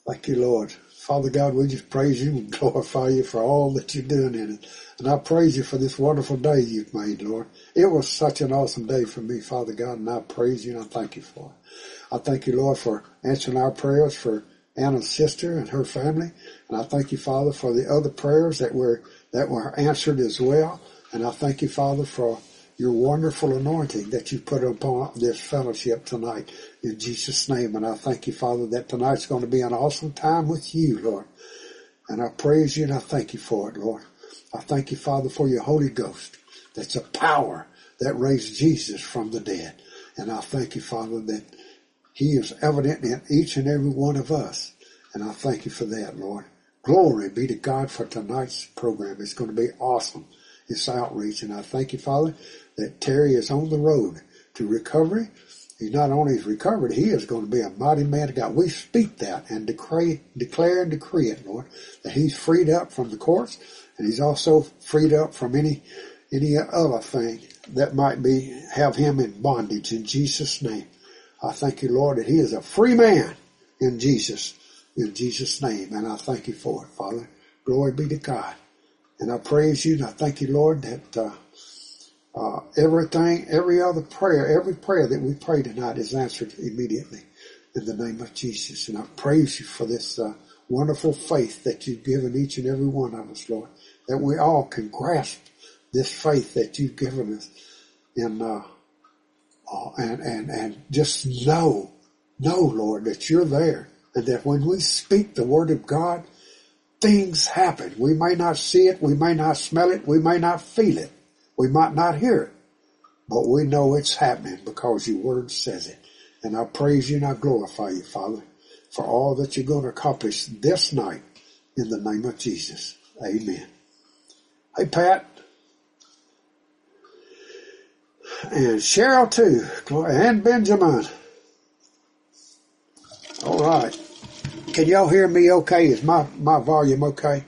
Thank you, Lord. Father God, we just praise you and glorify you for all that you're doing in it. And I praise you for this wonderful day you've made, Lord. It was such an awesome day for me, Father God, and I praise you and I thank you for it. I thank you, Lord, for answering our prayers for Anna's sister and her family. And I thank you, Father, for the other prayers that were answered as well. And I thank you, Father, for your wonderful anointing that you put upon this fellowship tonight in Jesus' name. And I thank you, Father, that tonight's going to be an awesome time with you, Lord. And I praise you and I thank you for it, Lord. I thank you, Father, for your Holy Ghost. That's a power that raised Jesus from the dead. And I thank you, Father, that he is evident in each and every one of us. And I thank you for that, Lord. Glory be to God for tonight's program. It's going to be awesome. It's outreach. And I thank you, Father, that Terry is on the road to recovery. He's not only recovered, he is going to be a mighty man of God. We speak that and declare and decree it, Lord, that he's freed up from the courts, and he's also freed up from any other thing that might have him in bondage in Jesus' name. I thank you, Lord, that he is a free man in Jesus' name, and I thank you for it, Father. Glory be to God. And I praise you, and I thank you, Lord, that every prayer that we pray tonight is answered immediately in the name of Jesus. And I praise you for this wonderful faith that you've given each and every one of us, Lord, that we all can grasp this faith that you've given us and just know, Lord, that you're there, and that when we speak the word of God, things happen. We may not see it, we may not smell it, we may not feel it, we might not hear it, but we know it's happening because your word says it. And I praise you and I glorify you, Father, for all that you're going to accomplish this night in the name of Jesus. Amen. Hey, Pat. And Cheryl too. And Benjamin. All right. Can y'all hear me okay? Is my volume okay?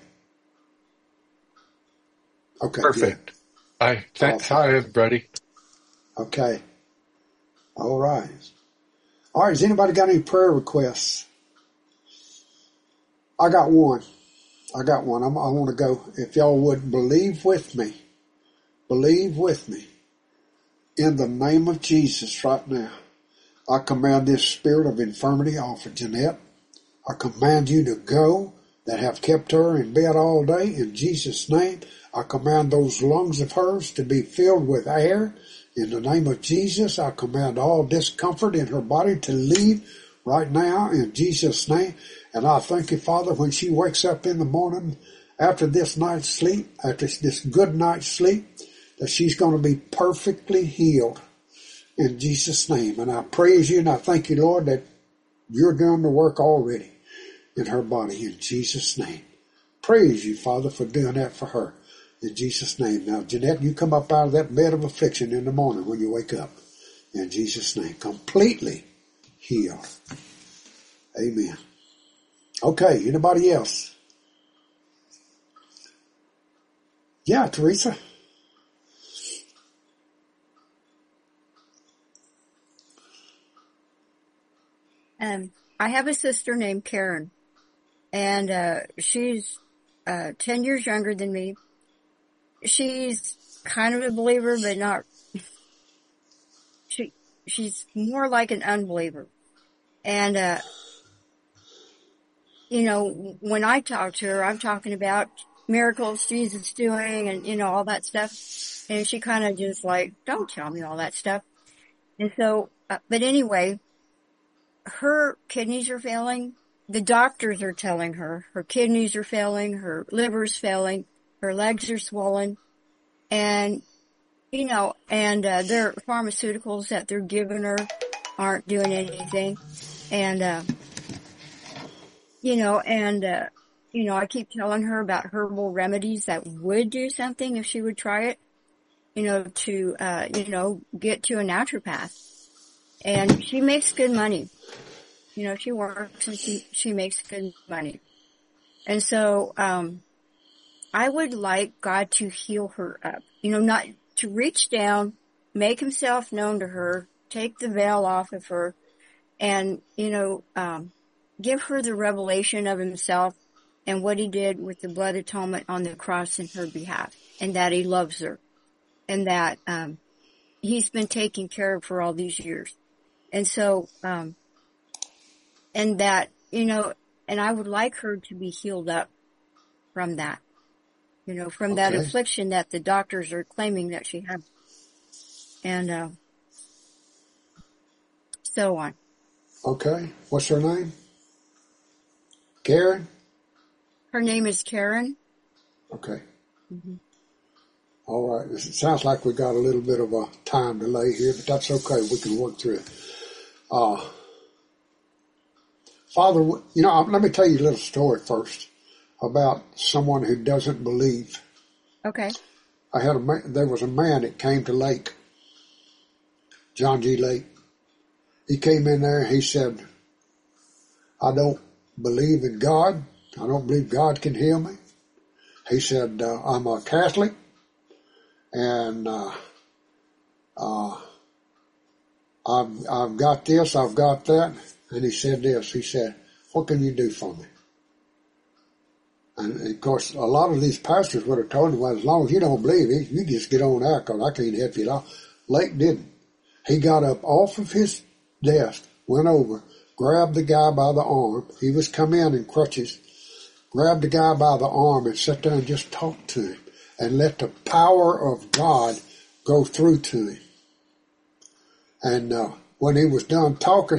Okay. Perfect. Hi, everybody. Okay. All right. All right. Has anybody got any prayer requests? I got one. I want to go. If y'all would believe with me in the name of Jesus right now. I command this spirit of infirmity off of Jeanette. I command you to go that have kept her in bed all day in Jesus' name. I command those lungs of hers to be filled with air in the name of Jesus. I command all discomfort in her body to leave right now in Jesus' name. And I thank you, Father, when she wakes up in the morning after this night's sleep, after this good night's sleep, that she's going to be perfectly healed in Jesus' name. And I praise you and I thank you, Lord, that you're doing the work already in her body in Jesus' name. Praise you, Father, for doing that for her in Jesus' name. Now, Jeanette, you come up out of that bed of affliction in the morning when you wake up in Jesus' name. Completely healed. Amen. Okay, anybody else? Yeah, Teresa. I have a sister named Karen, and she's 10 years younger than me. She's kind of a believer, but not. She's more like an unbeliever. And when I talk to her, I'm talking about miracles Jesus doing and all that stuff. And she kind of just like, don't tell me all that stuff. And so, but anyway, her kidneys are failing. The doctors are telling her kidneys are failing, her liver's failing, her legs are swollen, and their pharmaceuticals that they're giving her aren't doing anything. And I keep telling her about herbal remedies that would do something if she would try it, to get to a naturopath. And she makes good money. She works and she makes good money. And so, I would like God to heal her up, not to reach down, make himself known to her, take the veil off of her, and, give her the revelation of himself and what he did with the blood atonement on the cross in her behalf, and that he loves her, and that he's been taking care of her all these years. And so, and that, and I would like her to be healed up from that, from that affliction that the doctors are claiming that she had. And so on. Okay. What's her name? Karen? Her name is Karen. Okay. Mm-hmm. All right. It sounds like we got a little bit of a time delay here, but that's okay. We can work through it. Father, let me tell you a little story first about someone who doesn't believe. Okay. There was a man that came to Lake, John G. Lake. He came in there and he said, I don't believe in God. I don't believe God can heal me. He said, I'm a Catholic, and I've got this, I've got that. And he said this, he said, what can you do for me? And of course, a lot of these pastors would have told him, well, as long as you don't believe it, you just get on out, because I can't help you at all. Lake didn't. He got up off of his desk, went over, grabbed the guy by the arm. He was come in crutches. Grabbed the guy by the arm and sat there and just talked to him and let the power of God go through to him. And when he was done talking,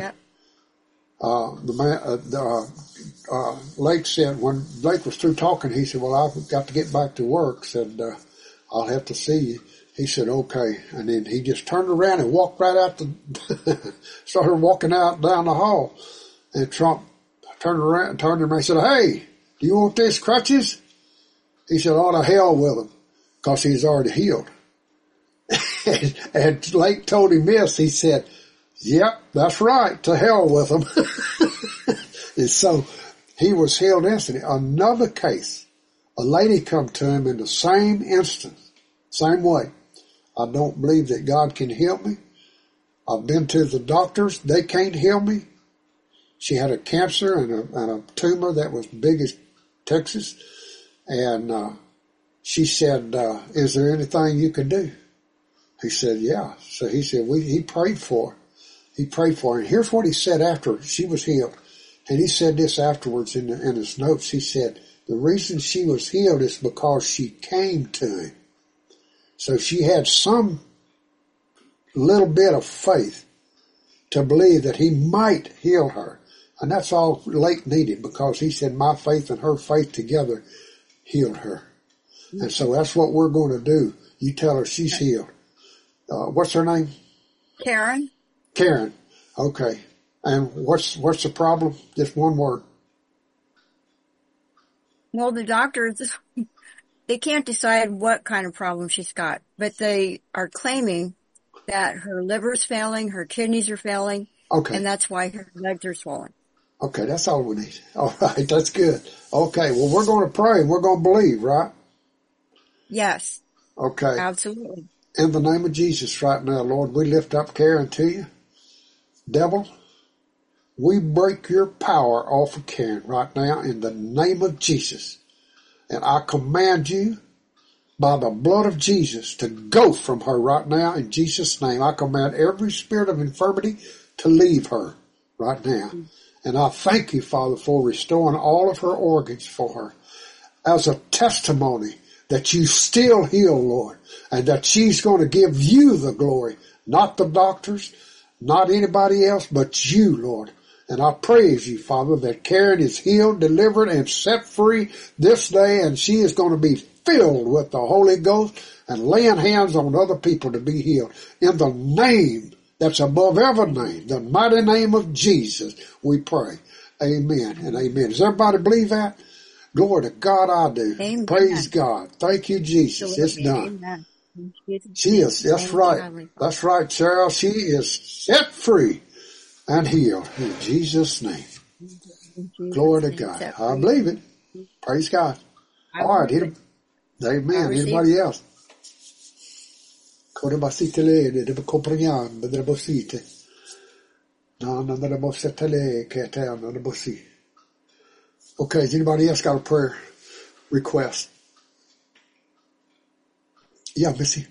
Lake said, when Lake was through talking, he said, well, I've got to get back to work. Said, I'll have to see you. He said, okay. And then he just turned around and walked right out started walking out down the hall. And Trump turned around and said, hey, do you want these crutches? He said, oh, to hell with him, because he's already healed. and Lake told him this. He said, yep, that's right, to hell with him. And so he was healed instantly. Another case, a lady come to him in the same instance, same way. I don't believe that God can heal me. I've been to the doctors. They can't heal me. She had a cancer and a tumor that was big as Texas. And she said, is there anything you can do? He said, yeah. So he said, he prayed for her. He prayed for her. And here's what he said after she was healed. And he said this afterwards in his notes. He said, the reason she was healed is because she came to him. So she had some little bit of faith to believe that he might heal her. And that's all Lake needed, because he said my faith and her faith together healed her. And so that's what we're going to do. You tell her she's healed. What's her name? Karen. Karen. Okay. And what's the problem? Just one word. Well, the doctors, they can't decide what kind of problem she's got, but they are claiming that her liver's failing, her kidneys are failing, and that's why her legs are swollen. Okay, that's all we need. All right, that's good. Okay, well, we're going to pray and we're going to believe, right? Yes. Okay. Absolutely. In the name of Jesus right now, Lord, we lift up Karen to you. Devil, we break your power off of Karen right now in the name of Jesus. And I command you by the blood of Jesus to go from her right now in Jesus' name. I command every spirit of infirmity to leave her right now. And I thank you, Father, for restoring all of her organs for her as a testimony that you still heal, Lord, and that she's going to give you the glory, not the doctors, not anybody else, but you, Lord. And I praise you, Father, that Karen is healed, delivered, and set free this day, and she is going to be filled with the Holy Ghost and laying hands on other people to be healed. In the name that's above every name, the mighty name of Jesus, we pray. Amen and amen. Does everybody believe that? Glory to God, I do. Amen. Praise God. Thank you, Jesus. It's done. Amen. She is, that's right. That's right, Cheryl. She is set free and healed in Jesus' name. Glory to God. I believe it. Praise God. All right. Amen. Anybody else? No, okay, has anybody else got a prayer request? Yeah, Missy.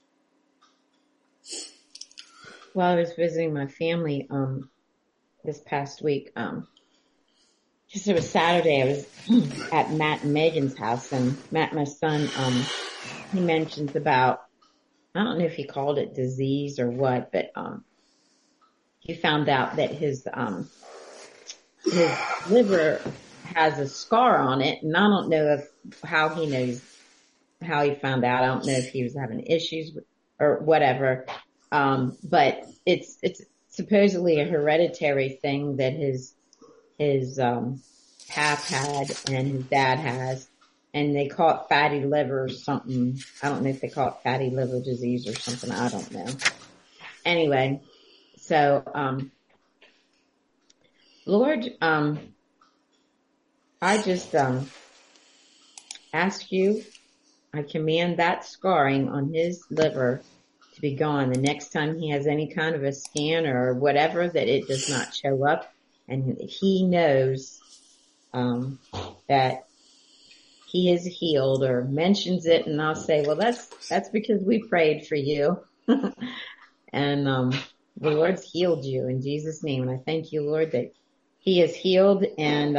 Well, I was visiting my family this past week. Just it was Saturday. I was at Matt and Megan's house, and Matt, my son, he mentions about, I don't know if he called it disease or what, but he found out that his liver has a scar on it, and I don't know how he knows how he found out. I don't know if he was having issues or whatever. But it's supposedly a hereditary thing that his pap had and his dad has, and they call it fatty liver or something. I don't know if they call it fatty liver disease or something. I don't know. Anyway, so, Lord, I just, ask you, I command that scarring on his liver to be gone. The next time he has any kind of a scan or whatever, that it does not show up, and he knows, that he is healed, or mentions it, and I'll say, well, that's because we prayed for you. And, the Lord's healed you in Jesus' name. And I thank you, Lord, that he is healed, and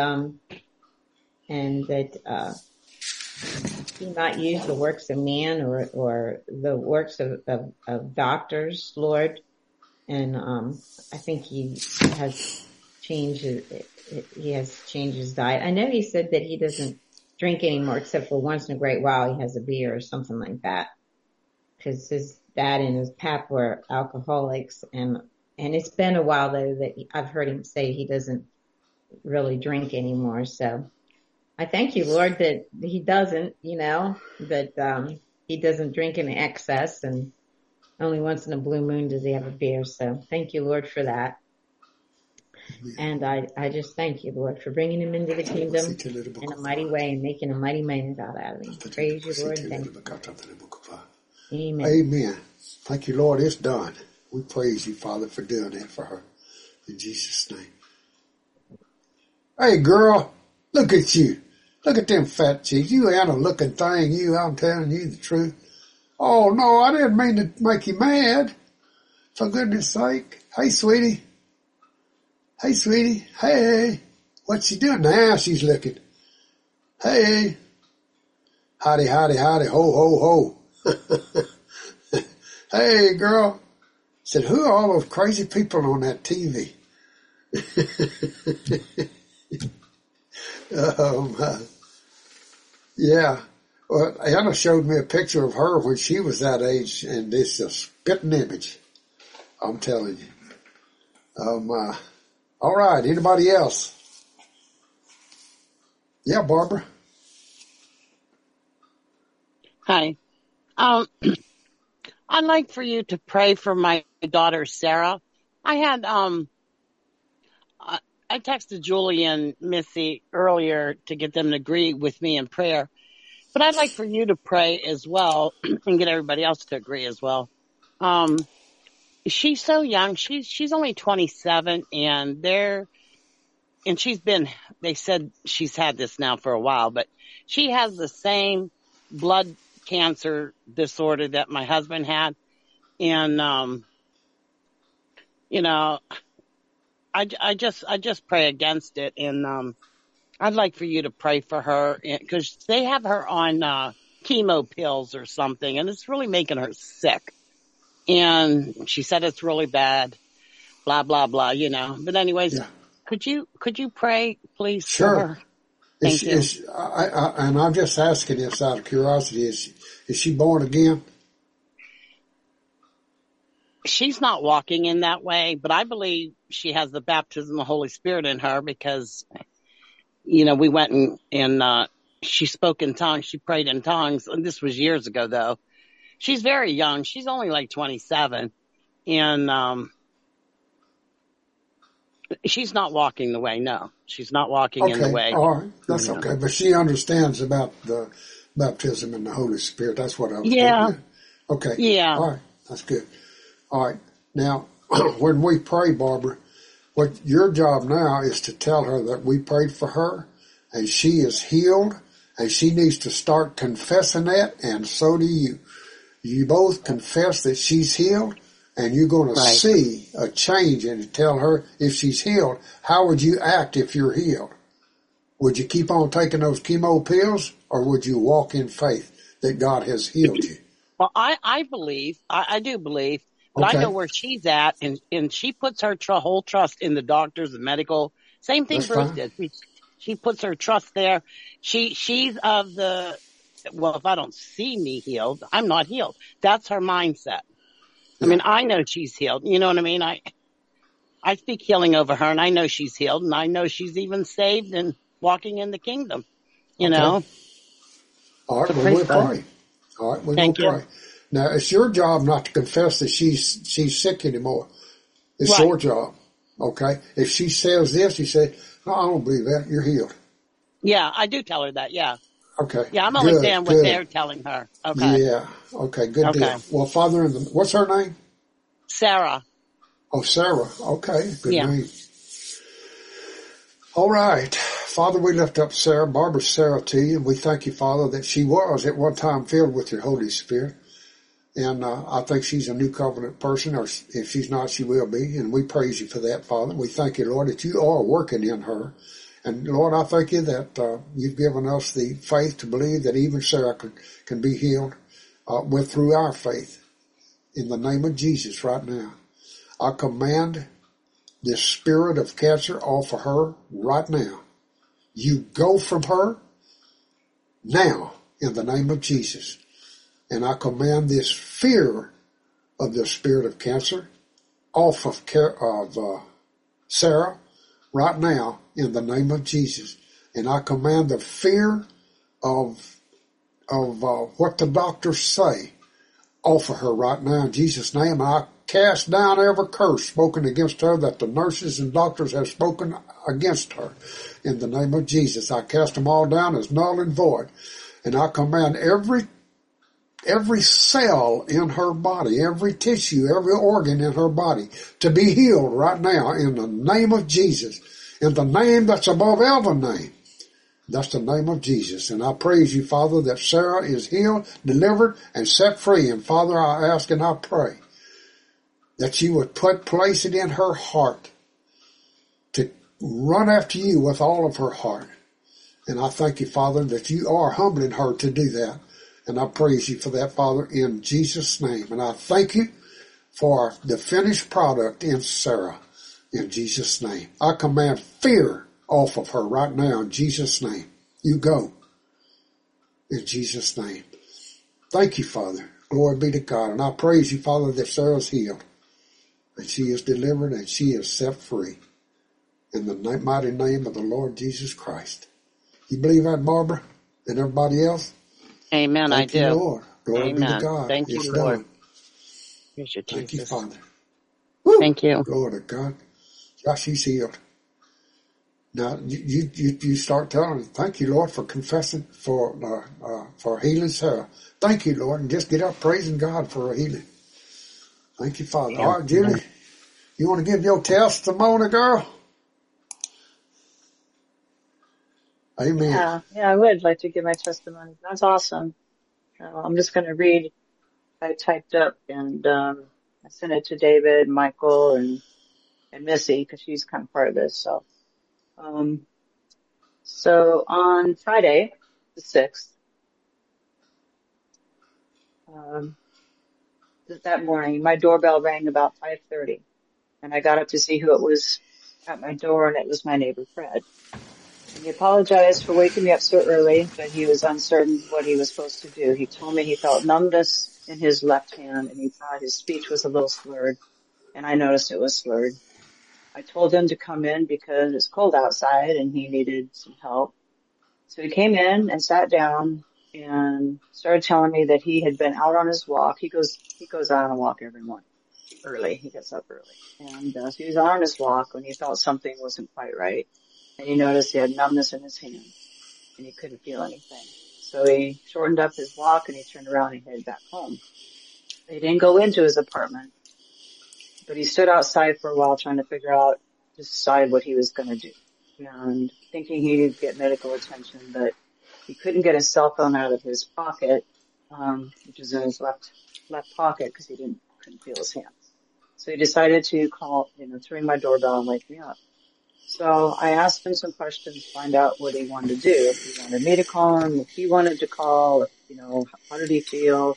that, he not use the works of man or the works of doctors, Lord. And, I think he has changed his diet. I know he said that he doesn't drink anymore except for once in a great while he has a beer or something like that. Cause his dad and his pap were alcoholics, and it's been a while though that I've heard him say he doesn't really drink anymore. So I thank you, Lord, that he doesn't, that, he doesn't drink in excess, and only once in a blue moon does he have a beer. So thank you, Lord, for that. And I just thank you, Lord, for bringing him into the kingdom in a mighty way and making a mighty man of God out of him. Praise you, Lord. Thank you. Amen. Amen. Thank you, Lord. It's done. We praise you, Father, for doing that for her. In Jesus' name. Hey, girl, look at you. Look at them fat cheeks. You ain't a looking thing, you. I'm telling you the truth. Oh, no, I didn't mean to make you mad. For goodness sake. Hey, sweetie. Hey, sweetie. Hey. What's she doing now? She's looking. Hey. Howdy, howdy, howdy. Ho, ho, ho. Hey, girl. Said, who are all those crazy people on that TV? Oh, my. Yeah. Well, Anna showed me a picture of her when she was that age, and it's a spitting image. I'm telling you. Oh, my. All right. Anybody else? Yeah, Barbara. Hi. I'd like for you to pray for my daughter, Sarah. I texted Julie and Missy earlier to get them to agree with me in prayer, but I'd like for you to pray as well and get everybody else to agree as well. She's so young. She's only 27, and they said she's had this now for a while, but she has the same blood cancer disorder that my husband had. And, I just pray against it. And, I'd like for you to pray for her, because they have her on, chemo pills or something, and it's really making her sick. And she said it's really bad, blah, blah, blah, But anyways, yeah. Could you pray, please, sure. for her? Thank you. And I'm just asking this out of curiosity. Is she born again? She's not walking in that way, but I believe she has the baptism of the Holy Spirit in her because, we went and she spoke in tongues. She prayed in tongues. And this was years ago, though. She's very young. She's only like 27. And she's not walking the way. No, she's not walking in the way. All right. That's okay. But she understands about the baptism in the Holy Spirit. That's what I was getting at. Okay. Yeah. All right. That's good. All right. Now, when we pray, Barbara, What your job now is to tell her that we prayed for her and she is healed and she needs to start confessing that, and so do you. You both confess that she's healed, and you're going to see a change and tell her if she's healed. How would you act if you're healed? Would you keep on taking those chemo pills, or would you walk in faith that God has healed you? Well, I believe, I do believe, but I know where she's at, and she puts her whole trust in the doctors, the medical. Same thing Bruce did. She puts her trust there. She's of the, well, if I don't see me healed, I'm not healed. That's her mindset. I mean, I know she's healed. You know what I mean? I speak healing over her, and I know she's healed, and I know she's even saved and walking in the kingdom. You know? All right, well, we'll pray. All right, we're going to pray. Now, it's your job not to confess that she's sick anymore. It's your job, okay? If she says this, you say, no, I don't believe that. You're healed. Yeah, I do tell her that, yeah. Okay. Yeah, I'm only saying what they're telling her. Okay. Yeah, okay, good deal. Well, Father, what's her name? Sarah. Oh, Sarah. Okay, good name. All right. Father, we lift up Barbara Sarah to you, and we thank you, Father, that she was at one time filled with your Holy Spirit. And I think she's a new covenant person, or if she's not, she will be. And we praise you for that, Father. We thank you, Lord, that you are working in her. And Lord, I thank you that you've given us the faith to believe that even Sarah can be healed through our faith. In the name of Jesus right now, I command this spirit of cancer off of her right now. You go from her now in the name of Jesus. And I command this fear of the spirit of cancer off of Sarah right now in the name of Jesus. And I command the fear of what the doctors say off of her right now in Jesus' name. And I cast down every curse spoken against her that the nurses and doctors have spoken against her in the name of Jesus. I cast them all down as null and void. And I command every cell in her body, every tissue, every organ in her body to be healed right now in the name of Jesus, in the name that's above every name. That's the name of Jesus. And I praise you, Father, that Sarah is healed, delivered, and set free. And Father, I ask and I pray that you would place it in her heart to run after you with all of her heart. And I thank you, Father, that you are humbling her to do that. And I praise you for that, Father, in Jesus' name. And I thank you for the finished product in Sarah, in Jesus' name. I command fear off of her right now, in Jesus' name. You go, in Jesus' name. Thank you, Father. Glory be to God. And I praise you, Father, that Sarah's healed, and she is delivered, and she is set free. In the mighty name of the Lord Jesus Christ. You believe that, Barbara, and everybody else? Amen. Thank you, Lord. Glory be to God. Thank you, Lord. Thank you, Father. Woo. Thank you. Glory to God. Yeah, she's healed. Now you start telling her, thank you, Lord, for confessing for healing Sarah. Thank you, Lord, and just get up praising God for her healing. Thank you, Father. All right, Julie, you want to give your testimony, girl? Amen. Yeah, I would like to give my testimony. That's awesome. I'm just going to read. I typed up and I sent it to David, Michael, and Missy because she's kind of part of this. So on Friday, the 6th, that morning, my doorbell rang about 5:30, and I got up to see who it was at my door, and it was my neighbor Fred. He apologized for waking me up so early, but he was uncertain what he was supposed to do. He told me he felt numbness in his left hand, and he thought his speech was a little slurred, and I noticed it was slurred. I told him to come in because it's cold outside and he needed some help. So he came in and sat down and started telling me that he had been out on his walk. He goes out on a walk every morning early. He gets up early. And so he was out on his walk when he felt something wasn't quite right. And he noticed he had numbness in his hand and he couldn't feel anything. So he shortened up his walk and he turned around and headed back home. He didn't go into his apartment, but he stood outside for a while trying to figure out decide what he was going to do. And thinking he needed to get medical attention, but he couldn't get his cell phone out of his pocket, which was in his left pocket because he couldn't feel his hands. So he decided to call, to ring my doorbell and wake me up. So I asked him some questions, find out what he wanted to do. If he wanted me to call him, if he wanted to call, how did he feel?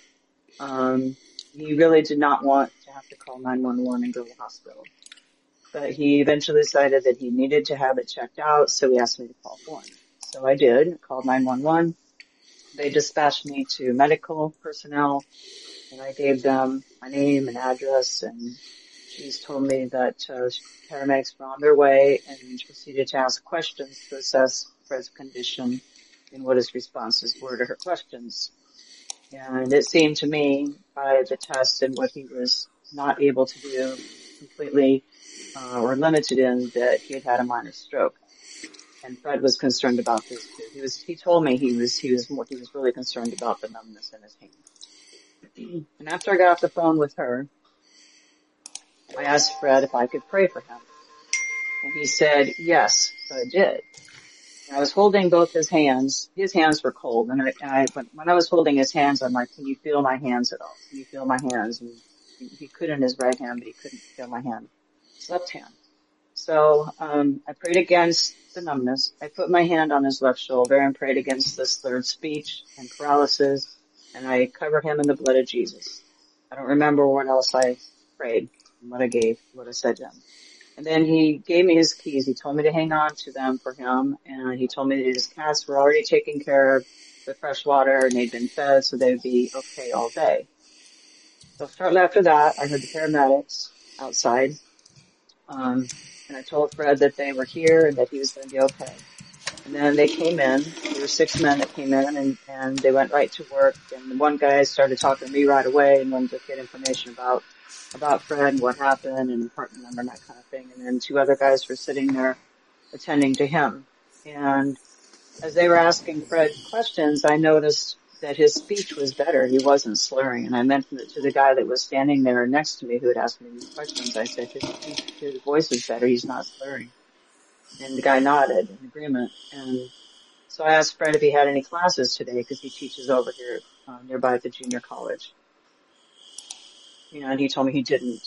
He really did not want to have to call 911 and go to the hospital. But he eventually decided that he needed to have it checked out, so he asked me to call for him. So I did, called 911. They dispatched me to medical personnel, and I gave them my name and address, and she's told me that paramedics were on their way and proceeded to ask questions to assess Fred's condition and what his responses were to her questions. And it seemed to me by the test and what he was not able to do completely or limited in that he had a minor stroke. And Fred was concerned about this too. He told me he was really concerned about the numbness in his hand. And after I got off the phone with her, I asked Fred if I could pray for him. And he said yes, so I did. And I was holding both his hands. His hands were cold. And when I was holding his hands, I'm like, can you feel my hands at all? Can you feel my hands? And he could in his right hand, but he couldn't feel my hand. His left hand. So, I prayed against the numbness. I put my hand on his left shoulder and prayed against the slurred speech and paralysis. And I covered him in the blood of Jesus. I don't remember what else I prayed and what I said to him. And then he gave me his keys. He told me to hang on to them for him. And he told me that his cats were already taken care of with fresh water and they'd been fed, so they'd be okay all day. So shortly after that, I heard the paramedics outside. And I told Fred that they were here and that he was going to be okay. And then they came in. There were 6 men that came in and they went right to work. And one guy started talking to me right away and wanted to get information about Fred and what happened and apartment number and that kind of thing. And then 2 other guys were sitting there attending to him. And as they were asking Fred questions, I noticed that his speech was better. He wasn't slurring. And I mentioned it to the guy that was standing there next to me who had asked me these questions. I said, his voice is better. He's not slurring. And the guy nodded in agreement. And so I asked Fred if he had any classes today because he teaches over here nearby at the junior college. And he told me he didn't.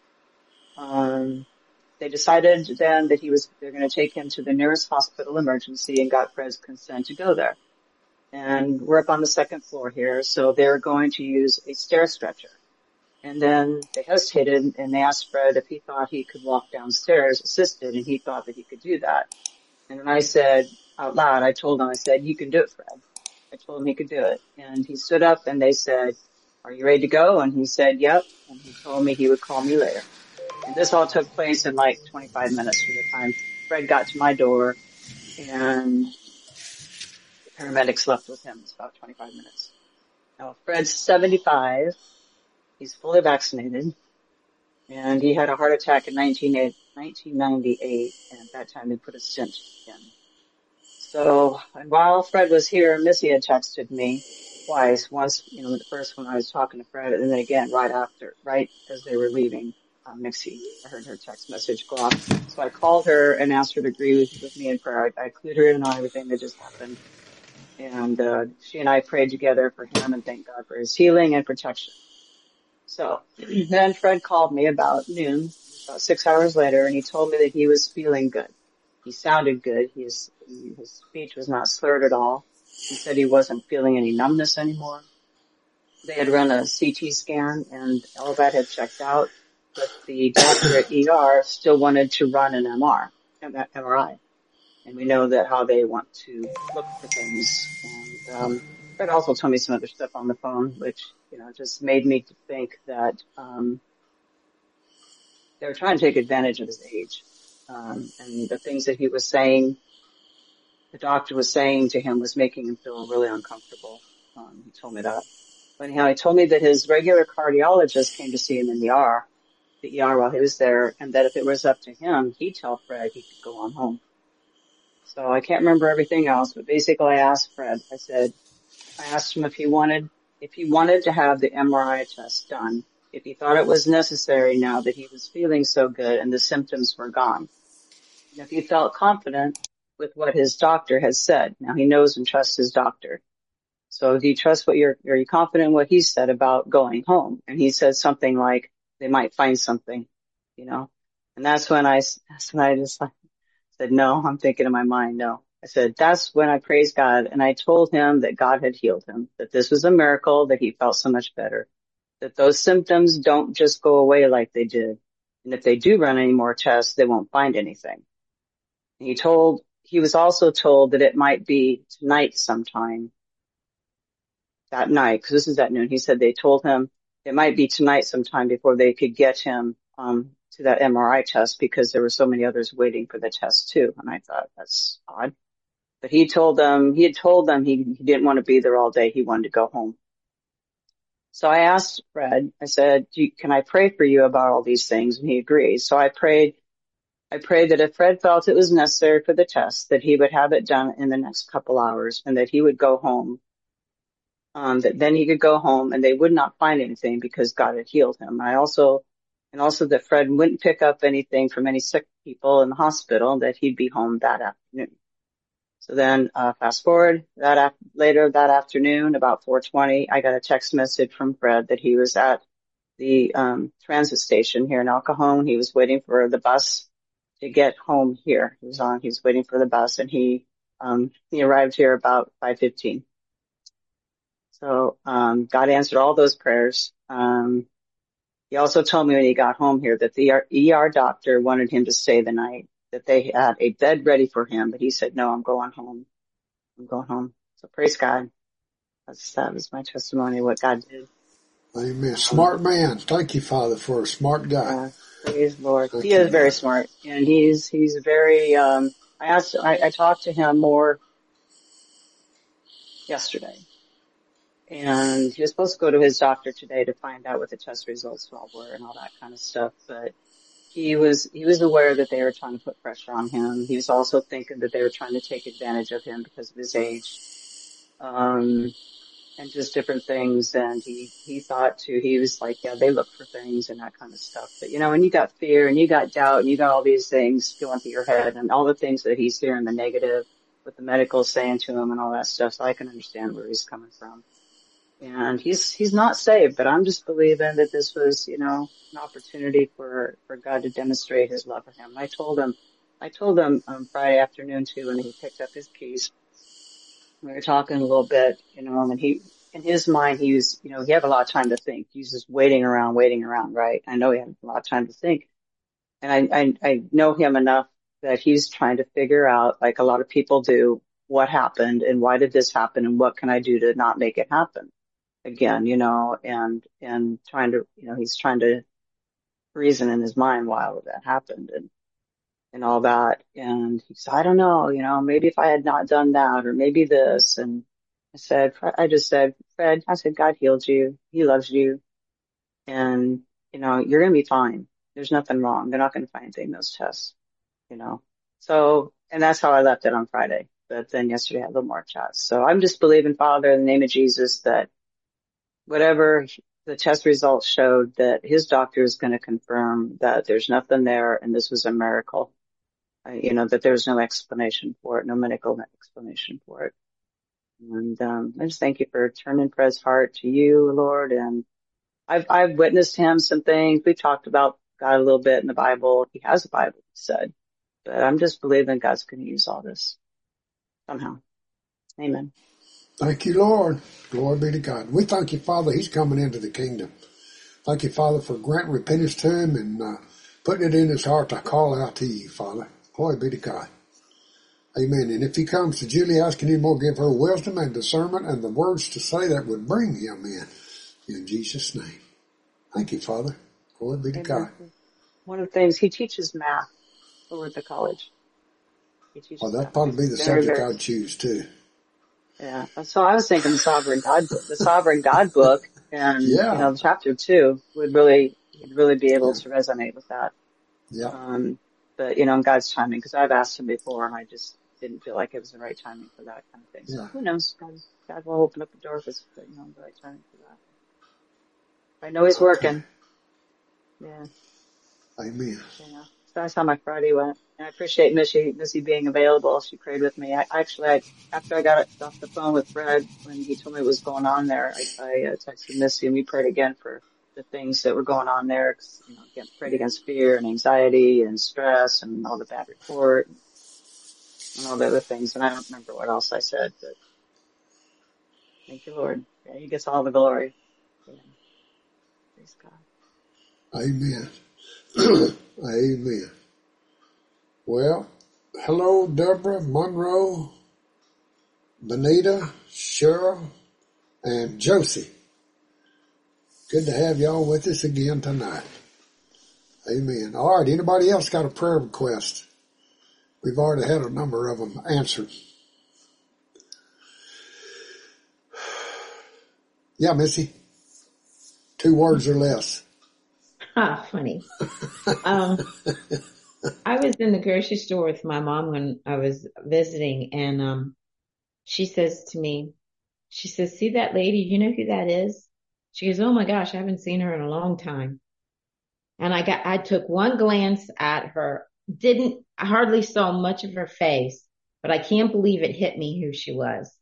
They decided then that they're going to take him to the nearest hospital emergency and got Fred's consent to go there. And we're up on the 2nd floor here, so they're going to use a stair stretcher. And then they hesitated and they asked Fred if he thought he could walk downstairs assisted, and he thought that he could do that. And then I said out loud, I told him, you can do it, Fred. I told him he could do it. And he stood up and they said, are you ready to go? And he said, yep. And he told me he would call me later. And this all took place in like 25 minutes from the time Fred got to my door and the paramedics left with him. It's about 25 minutes. Now, Fred's 75. He's fully vaccinated. And he had a heart attack in 1998. And at that time, they put a stent in. So, and while Fred was here, Missy had texted me twice. Once, the first when I was talking to Fred, and then again right as they were leaving, Mixie. I heard her text message go off. So I called her and asked her to agree with me in prayer. I included her in on everything that just happened. And, she and I prayed together for him and thank God for his healing and protection. So then Fred called me about noon, about 6 hours later, and he told me that he was feeling good. He sounded good. His speech was not slurred at all. He said he wasn't feeling any numbness anymore. They had run a CT scan and all that had checked out, but the doctor at ER still wanted to run an MRI. And we know that how they want to look for things. And Fred also told me some other stuff on the phone, which, just made me think that they were trying to take advantage of his age. And the things that he was saying, the doctor was saying to him was making him feel really uncomfortable. He told me that. But anyhow, he told me that his regular cardiologist came to see him in the ER while he was there, and that if it was up to him, he'd tell Fred he could go on home. So I can't remember everything else, but basically I asked Fred, I asked him if he wanted to have the MRI test done, if he thought it was necessary now that he was feeling so good and the symptoms were gone. And if he felt confident with what his doctor has said, now he knows and trusts his doctor. So do you trust are you confident in what he said about going home? And he said something like, they might find something, you know, and that's when I just said, no, I'm thinking in my mind, no. I said, that's when I praised God. And I told him that God had healed him, that this was a miracle, that he felt so much better, that those symptoms don't just go away like they did. And if they do run any more tests, they won't find anything. And he was also told that it might be tonight sometime, that night, because this is at noon. He said they told him it might be tonight sometime before they could get him to that MRI test, because there were so many others waiting for the test too. And I thought, that's odd. But he had told them he didn't want to be there all day. He wanted to go home. So I asked Fred, I said, can I pray for you about all these things? And he agreed. So I prayed that if Fred felt it was necessary for the test, that he would have it done in the next couple hours, and that he would go home. That then he could go home and they would not find anything because God had healed him. And also that Fred wouldn't pick up anything from any sick people in the hospital, that he'd be home that afternoon. So then, fast forward later that afternoon, about 4:20, I got a text message from Fred that he was at the, transit station here in El Cajon. He was waiting for the bus to get home here. He was waiting for the bus, and he arrived here about 5:15. So, God answered all those prayers. He also told me when he got home here that the ER doctor wanted him to stay the night, that they had a bed ready for him, but he said, no, I'm going home. So praise God. That was my testimony of what God did. Amen. Smart man. Thank you, Father, for a smart guy. Praise the Lord. He is very smart, and he's very, I talked to him more yesterday. And he was supposed to go to his doctor today to find out what the test results all were and all that kind of stuff. But he was aware that they were trying to put pressure on him. He was also thinking that they were trying to take advantage of him because of his age, and just different things. And he thought too, he was like, yeah, they look for things and that kind of stuff. But when you got fear and you got doubt and you got all these things going through your head and all the things that he's hearing, the negative, what the medical's saying to him and all that stuff. So I can understand where he's coming from. And he's not saved, but I'm just believing that this was, an opportunity for God to demonstrate his love for him. I told him Friday afternoon too, when he picked up his keys. We were talking a little bit, and in his mind, he was, he had a lot of time to think. He was just waiting around, right? I know he had a lot of time to think. And I know him enough that he's trying to figure out, like a lot of people do, what happened and why did this happen and what can I do to not make it happen again, and trying to, he's trying to reason in his mind why all of that happened and all that. And he said, I don't know, maybe if I had not done that or maybe this. And I just said, Fred, God healed you. He loves you. And, you're going to be fine. There's nothing wrong. They're not going to find anything in those tests, So, and that's how I left it on Friday. But then yesterday I had a little more chats. So I'm just believing, Father, in the name of Jesus, that whatever the test results showed, that his doctor is going to confirm that there's nothing there and this was a miracle. That there's no explanation for it, no medical explanation for it. And I just thank you for turning Fred's heart to you, Lord. And I've witnessed him some things. We've talked about God a little bit in the Bible. He has a Bible, he said. But I'm just believing God's going to use all this somehow. Amen. Thank you, Lord. Glory be to God. We thank you, Father, he's coming into the kingdom. Thank you, Father, for granting repentance to him and putting it in his heart to call out to you, Father. Glory be to God. Amen. And if he comes to Julie asking him, we'll give her wisdom and discernment and the words to say that would bring him in Jesus' name. Thank you, Father. Glory be to God. One of the things, he teaches math over at the college. Well, that'd probably be the subject I'd choose too. Yeah. So I was thinking the Sovereign God book and, chapter 2 would really be able to resonate with that. Yeah. But, in God's timing, because I've asked him before and I just didn't feel like it was the right timing for that kind of thing. So who knows? God will open up the door for the right timing for that. I know he's working. Yeah. Amen. Yeah. that's how my Friday went. And I appreciate Missy being available. She prayed with me. After I got off the phone with Fred, when he told me what was going on there, I texted Missy and we prayed again for the things that were going on there. 'Cause, prayed against fear and anxiety and stress and all the bad report and all the other things. And I don't remember what else I said, but thank you, Lord. Yeah, he gets all the glory. Yeah. Praise God. Amen. Amen. Well, hello, Deborah, Monroe, Benita, Cheryl, and Josie. Good to have y'all with us again tonight. Amen. All right, anybody else got a prayer request? We've already had a number of them answered. Yeah, Missy. 2 words or less. Funny. I was in the grocery store with my mom when I was visiting, and she says to me, she says, "See that lady? You know who that is?" She goes, "Oh my gosh, I haven't seen her in a long time." And I took one glance at her, I hardly saw much of her face, but I can't believe it hit me who she was.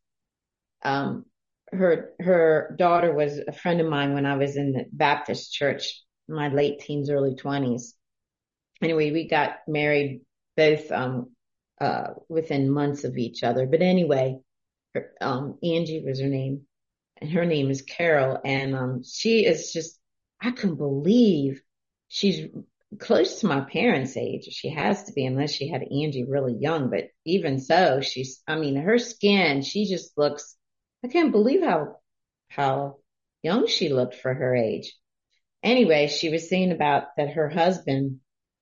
Her daughter was a friend of mine when I was in the Baptist church in my late teens, early 20s. Anyway, we got married both within months of each other. But anyway, Angie was her name, and her name is Carol. And she is just, I couldn't believe she's close to my parents' age. She has to be, unless she had Angie really young. But even so, her skin, she just looks, I can't believe how young she looked for her age. Anyway, she was saying about that her husband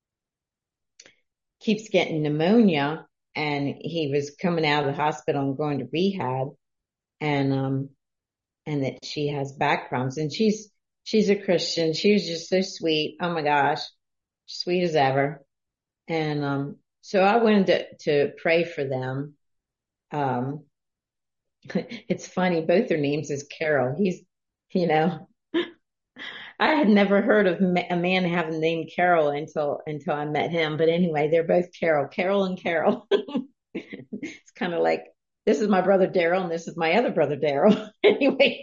keeps getting pneumonia, and he was coming out of the hospital and going to rehab, and that she has back problems, and she's a Christian. She was just so sweet. Oh my gosh, sweet as ever. And so I wanted to pray for them. It's funny, both their names is Carol. I had never heard of a man having the name Carol until I met him. But anyway, they're both Carol and Carol. It's kind of like, this is my brother Daryl and this is my other brother Daryl. Anyway.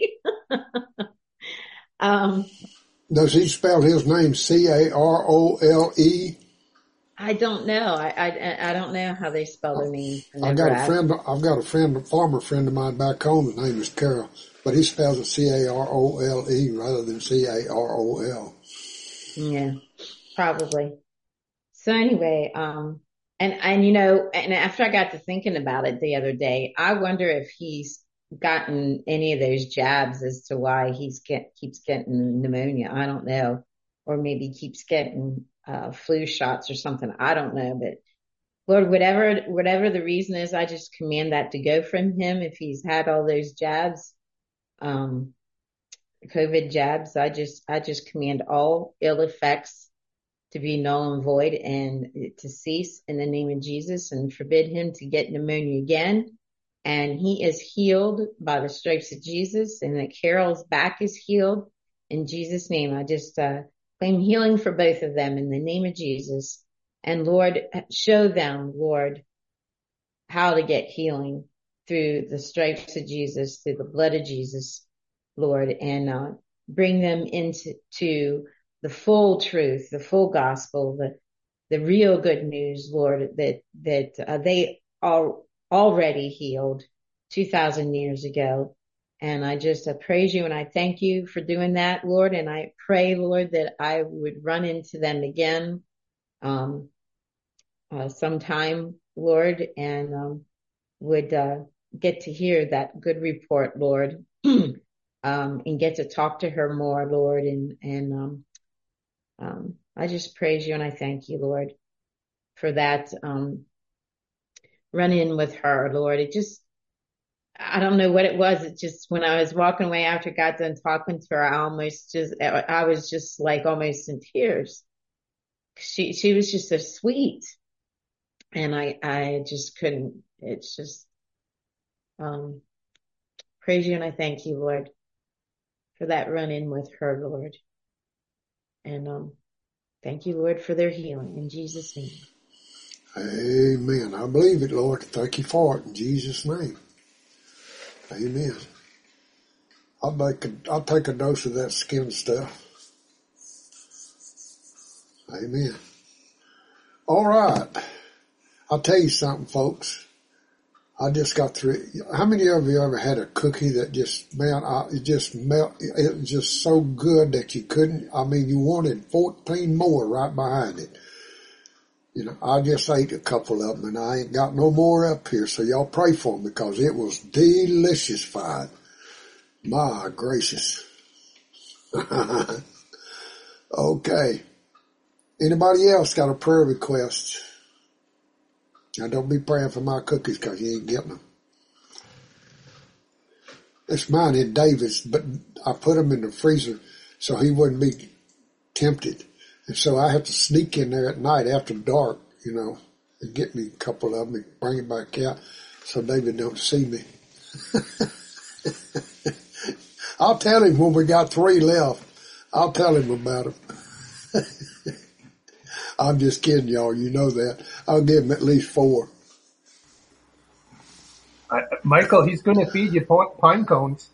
Does he spell his name Carole? I don't know. I don't know how they spell their name. I've got a farmer friend of mine back home. His name is Carol, but he spells it Carole rather than Carol. Yeah, probably. So anyway, and after I got to thinking about it the other day, I wonder if he's gotten any of those jabs as to why keeps getting pneumonia. I don't know, or maybe keeps getting flu shots or something. I don't know, but Lord, whatever the reason is, I just command that to go from him. If he's had all those jabs, COVID jabs, I just command all ill effects to be null and void and to cease in the name of Jesus, and forbid him to get pneumonia again. And he is healed by the stripes of Jesus, and that Carol's back is healed in Jesus' name. I just claim healing for both of them in the name of Jesus. And Lord, show them, Lord, how to get healing through the stripes of Jesus, through the blood of Jesus, Lord, and bring them into the full truth, the full gospel, the real good news, Lord, that they are already healed 2,000 years ago. And I just praise you and I thank you for doing that, Lord. And I pray, Lord, that I would run into them again sometime, Lord, and would get to hear that good report, Lord, and get to talk to her more, Lord. And I just praise you and I thank you, Lord, for that run in with her, Lord. I don't know what it was. It just, when I was walking away after I got done talking to her, I was just like almost in tears. She was just so sweet. And I just couldn't, it's just, praise you and I thank you, Lord, for that run in with her, Lord. And, Thank you, Lord, for their healing. In Jesus' name. Amen. I believe it, Lord. Thank you for it in Jesus' name. Amen. I'll take a dose of that skin stuff. Amen. All right. I'll tell you something, folks. I just got through. How many of you ever had a cookie that just, man, it just it was just so good that you couldn't, you wanted 14 more right behind it. You know, I just ate a couple of them and I ain't got no more up here. So y'all pray for me because it was delicious fine. My gracious. Okay. Anybody else got a prayer request? Now don't be praying for my cookies because you ain't getting them. It's mine and David's, but I put them in the freezer so he wouldn't be tempted. And so I have to sneak in there at night after dark, you know, and get me a couple of them and bring it back out so David don't see me. I'll tell him when we got 3 left. I'll tell him about them. I'm just kidding, y'all. You know that. I'll give him at least 4. Michael, he's going to feed you pine cones.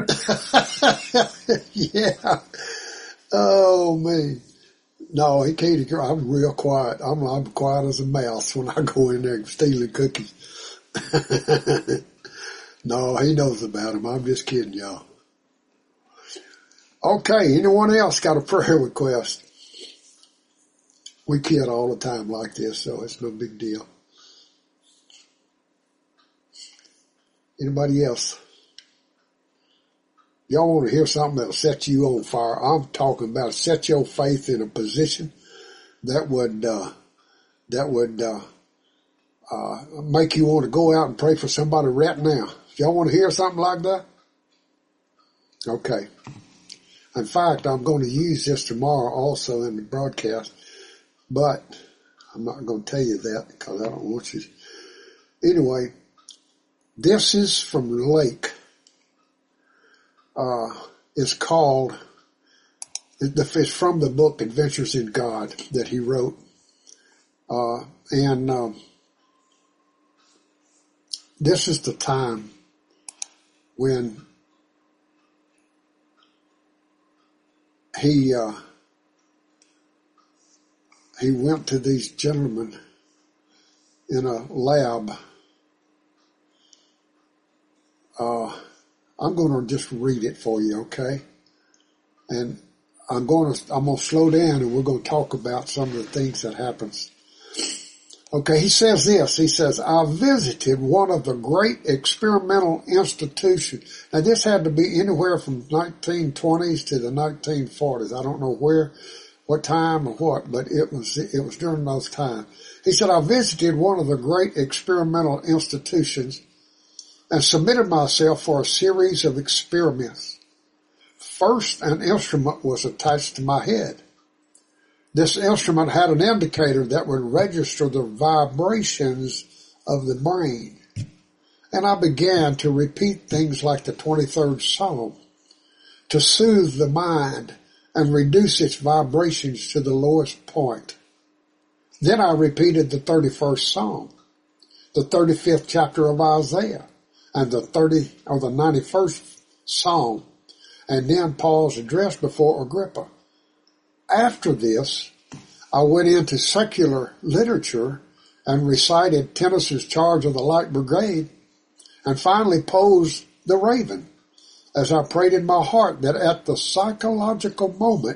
Yeah. Oh, man. No, he can't. I'm real quiet. I'm quiet as a mouse when I go in there stealing cookies. No, he knows about them. I'm just kidding, y'all. Okay, anyone else got a prayer request? We kid all the time like this, so it's no big deal. Anybody else? Y'all want to hear something that'll set you on fire? I'm talking about set your faith in a position that would make you want to go out and pray for somebody right now. Y'all want to hear something like that? Okay. In fact, I'm going to use this tomorrow also in the broadcast, but I'm not going to tell you that because I don't want you. Anyway, this is from Lake. It's called, it's from the book Adventures in God that he wrote. This is the time when he went to these gentlemen in a lab. I'm going to just read it for you, okay? And I'm going to slow down and we're going to talk about some of the things that happens. Okay, he says this. He says, I visited one of the great experimental institutions. Now, this had to be anywhere from 1920s to the 1940s. I don't know where, what time or what, but it was during those times. He said, I visited one of the great experimental institutions and submitted myself for a series of experiments. First, an instrument was attached to my head. This instrument had an indicator that would register the vibrations of the brain. And I began to repeat things like the 23rd Psalm to soothe the mind and reduce its vibrations to the lowest point. Then I repeated the 31st Psalm, the 35th chapter of Isaiah, and the 91st Psalm, and then Paul's address before Agrippa. After this, I went into secular literature and recited Tennyson's Charge of the Light Brigade, and finally posed the Raven, as I prayed in my heart that at the psychological moment,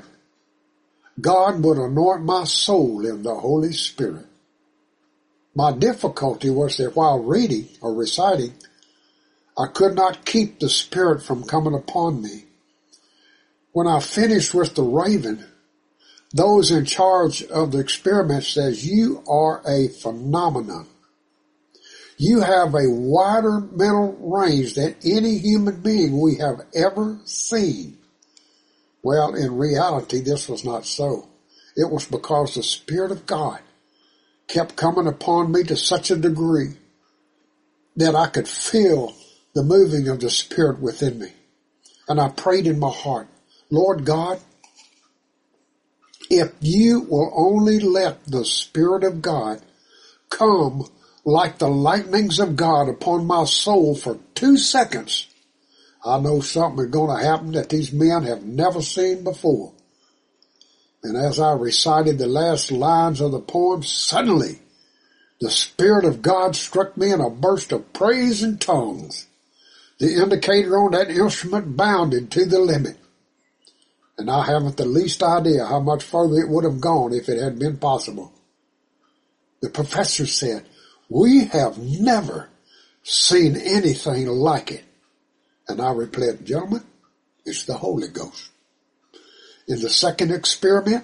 God would anoint my soul in the Holy Spirit. My difficulty was that while reading or reciting, I could not keep the Spirit from coming upon me. When I finished with the Raven, those in charge of the experiment says, you are a phenomenon. You have a wider mental range than any human being we have ever seen. Well, in reality, this was not so. It was because the Spirit of God kept coming upon me to such a degree that I could feel the moving of the Spirit within me. And I prayed in my heart, Lord God, If you will only let the Spirit of God come like the lightnings of God upon my soul for 2 seconds, I know something is going to happen that these men have never seen before. And as I recited the last lines of the poem, suddenly the Spirit of God struck me in a burst of praise and tongues. The indicator on that instrument bounded to the limit. And I haven't the least idea how much further it would have gone if it had been possible. The professor said, "We have never seen anything like it." And I replied, "Gentlemen, it's the Holy Ghost." In the second experiment,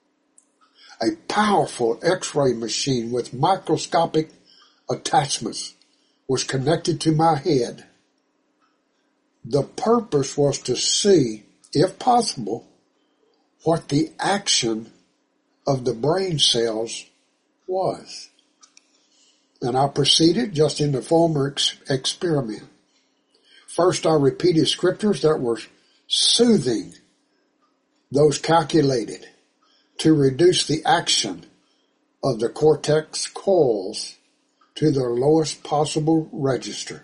a powerful X-ray machine with microscopic attachments was connected to my head. The purpose was to see, if possible, what the action of the brain cells was. And I proceeded just in the former experiment. First, I repeated scriptures that were soothing, those calculated to reduce the action of the cortex coils to their lowest possible register.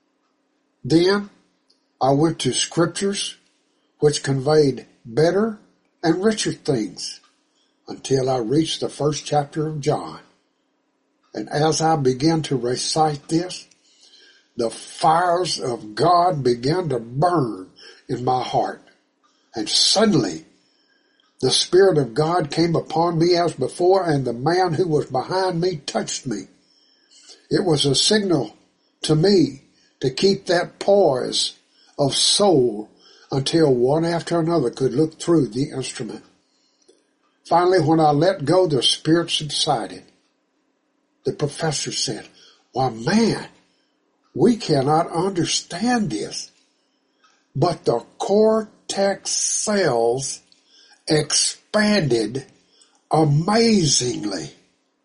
Then I went to scriptures which conveyed better and richer things until I reached the first chapter of John. And as I began to recite this, the fires of God began to burn in my heart. And suddenly, the Spirit of God came upon me as before, and the man who was behind me touched me. It was a signal to me to keep that poise of soul until one after another could look through the instrument. Finally, when I let go, the Spirit subsided. The professor said, "Why, man, we cannot understand this, but the cortex cells expanded amazingly."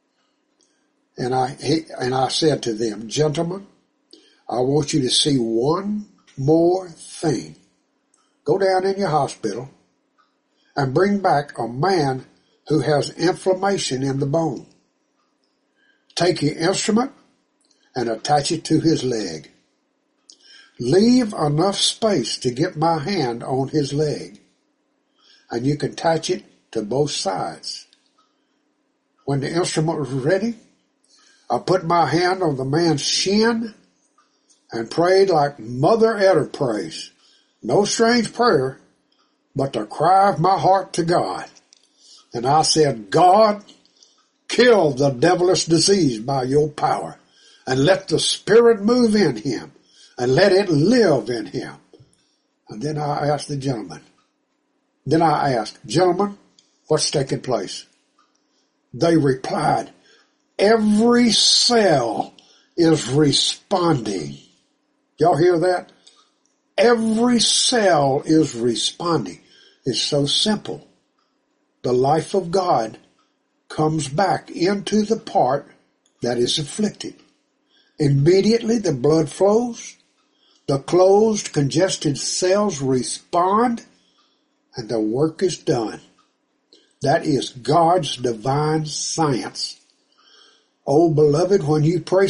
And I said to them, "Gentlemen, I want you to see one more thing. Go down in your hospital and bring back a man who has inflammation in the bone. Take your instrument and attach it to his leg. Leave enough space to get my hand on his leg, and you can attach it to both sides." When the instrument was ready, I put my hand on the man's shin and prayed like Mother Etta prays. No strange prayer, but the cry of my heart to God. And I said, "God, kill the devilish disease by your power, and let the Spirit move in him, and let it live in him." And then I asked, "Gentlemen, what's taking place?" They replied, "Every cell is responding." Y'all hear that? Every cell is responding. It's so simple. The life of God comes back into the part that is afflicted. Immediately the blood flows, the closed, congested cells respond, and the work is done. That is God's divine science. Oh, beloved, when you pray,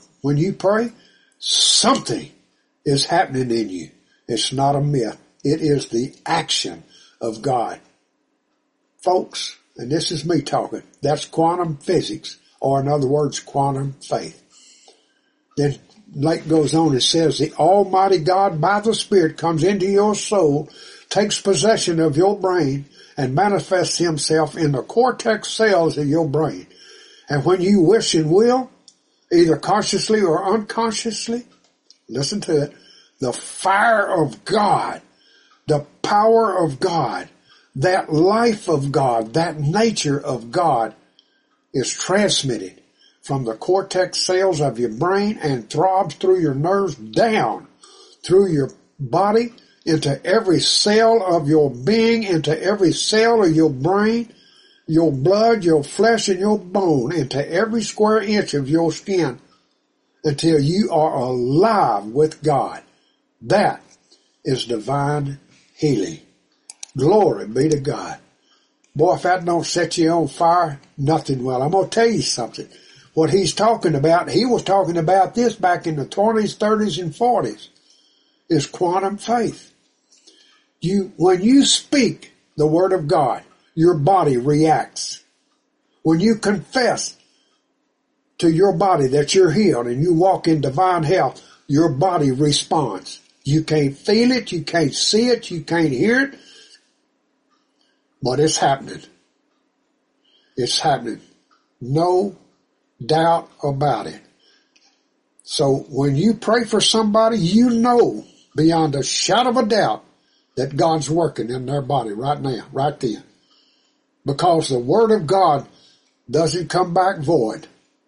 something is happening in you. It's not a myth. It is the action of God. Folks, and this is me talking, that's quantum physics, or in other words, quantum faith. Then Lake goes on and says, the Almighty God by the Spirit comes into your soul, takes possession of your brain, and manifests himself in the cortex cells of your brain. And when you wish and will, either consciously or unconsciously, listen to it, the fire of God, the power of God, that life of God, that nature of God is transmitted from the cortex cells of your brain and throbs through your nerves down through your body into every cell of your being, into every cell of your brain, your blood, your flesh, and your bone, into every square inch of your skin until you are alive with God. That is divine healing. Glory be to God. Boy, if that don't set you on fire, nothing will. I'm going to tell you something. What he's talking about, he was talking about this back in the 20s, 30s, and 40s, is quantum faith. When you speak the word of God, your body reacts. When you confess to your body that you're healed and you walk in divine health, your body responds. You can't feel it, you can't see it, you can't hear it, but it's happening. It's happening. No doubt about it. So when you pray for somebody, you know beyond a shadow of a doubt that God's working in their body right now, right then. Because the word of God doesn't come back void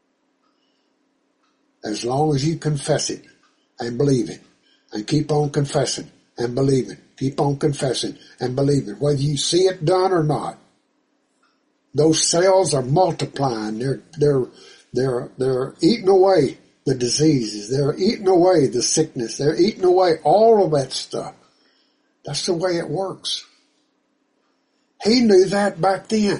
as long as you confess it and believe it and keep on confessing and believing. Keep on confessing and believing, whether you see it done or not. Those cells are multiplying. They're eating away the diseases. They're eating away the sickness. They're eating away all of that stuff. That's the way it works. He knew that back then.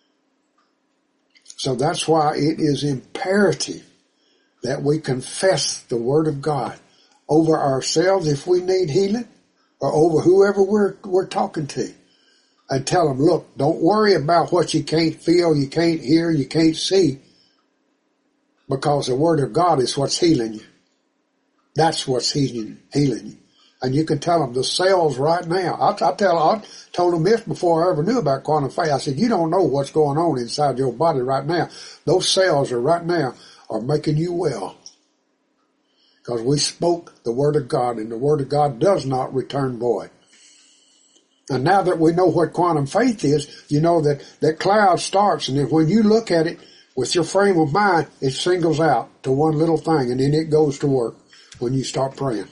So that's why it is imperative that we confess the word of God over ourselves if we need healing, or over whoever we're talking to. And tell them, look, don't worry about what you can't feel, you can't hear, you can't see, because the word of God is what's healing you. That's what's healing you. And you can tell them the cells right now. I told them this before I ever knew about quantum faith. I said, you don't know what's going on inside your body right now. Those cells right now are making you well. Because we spoke the word of God, and the word of God does not return void. And now that we know what quantum faith is, you know that cloud starts, and then when you look at it with your frame of mind, it singles out to one little thing, and then it goes to work when you start praying.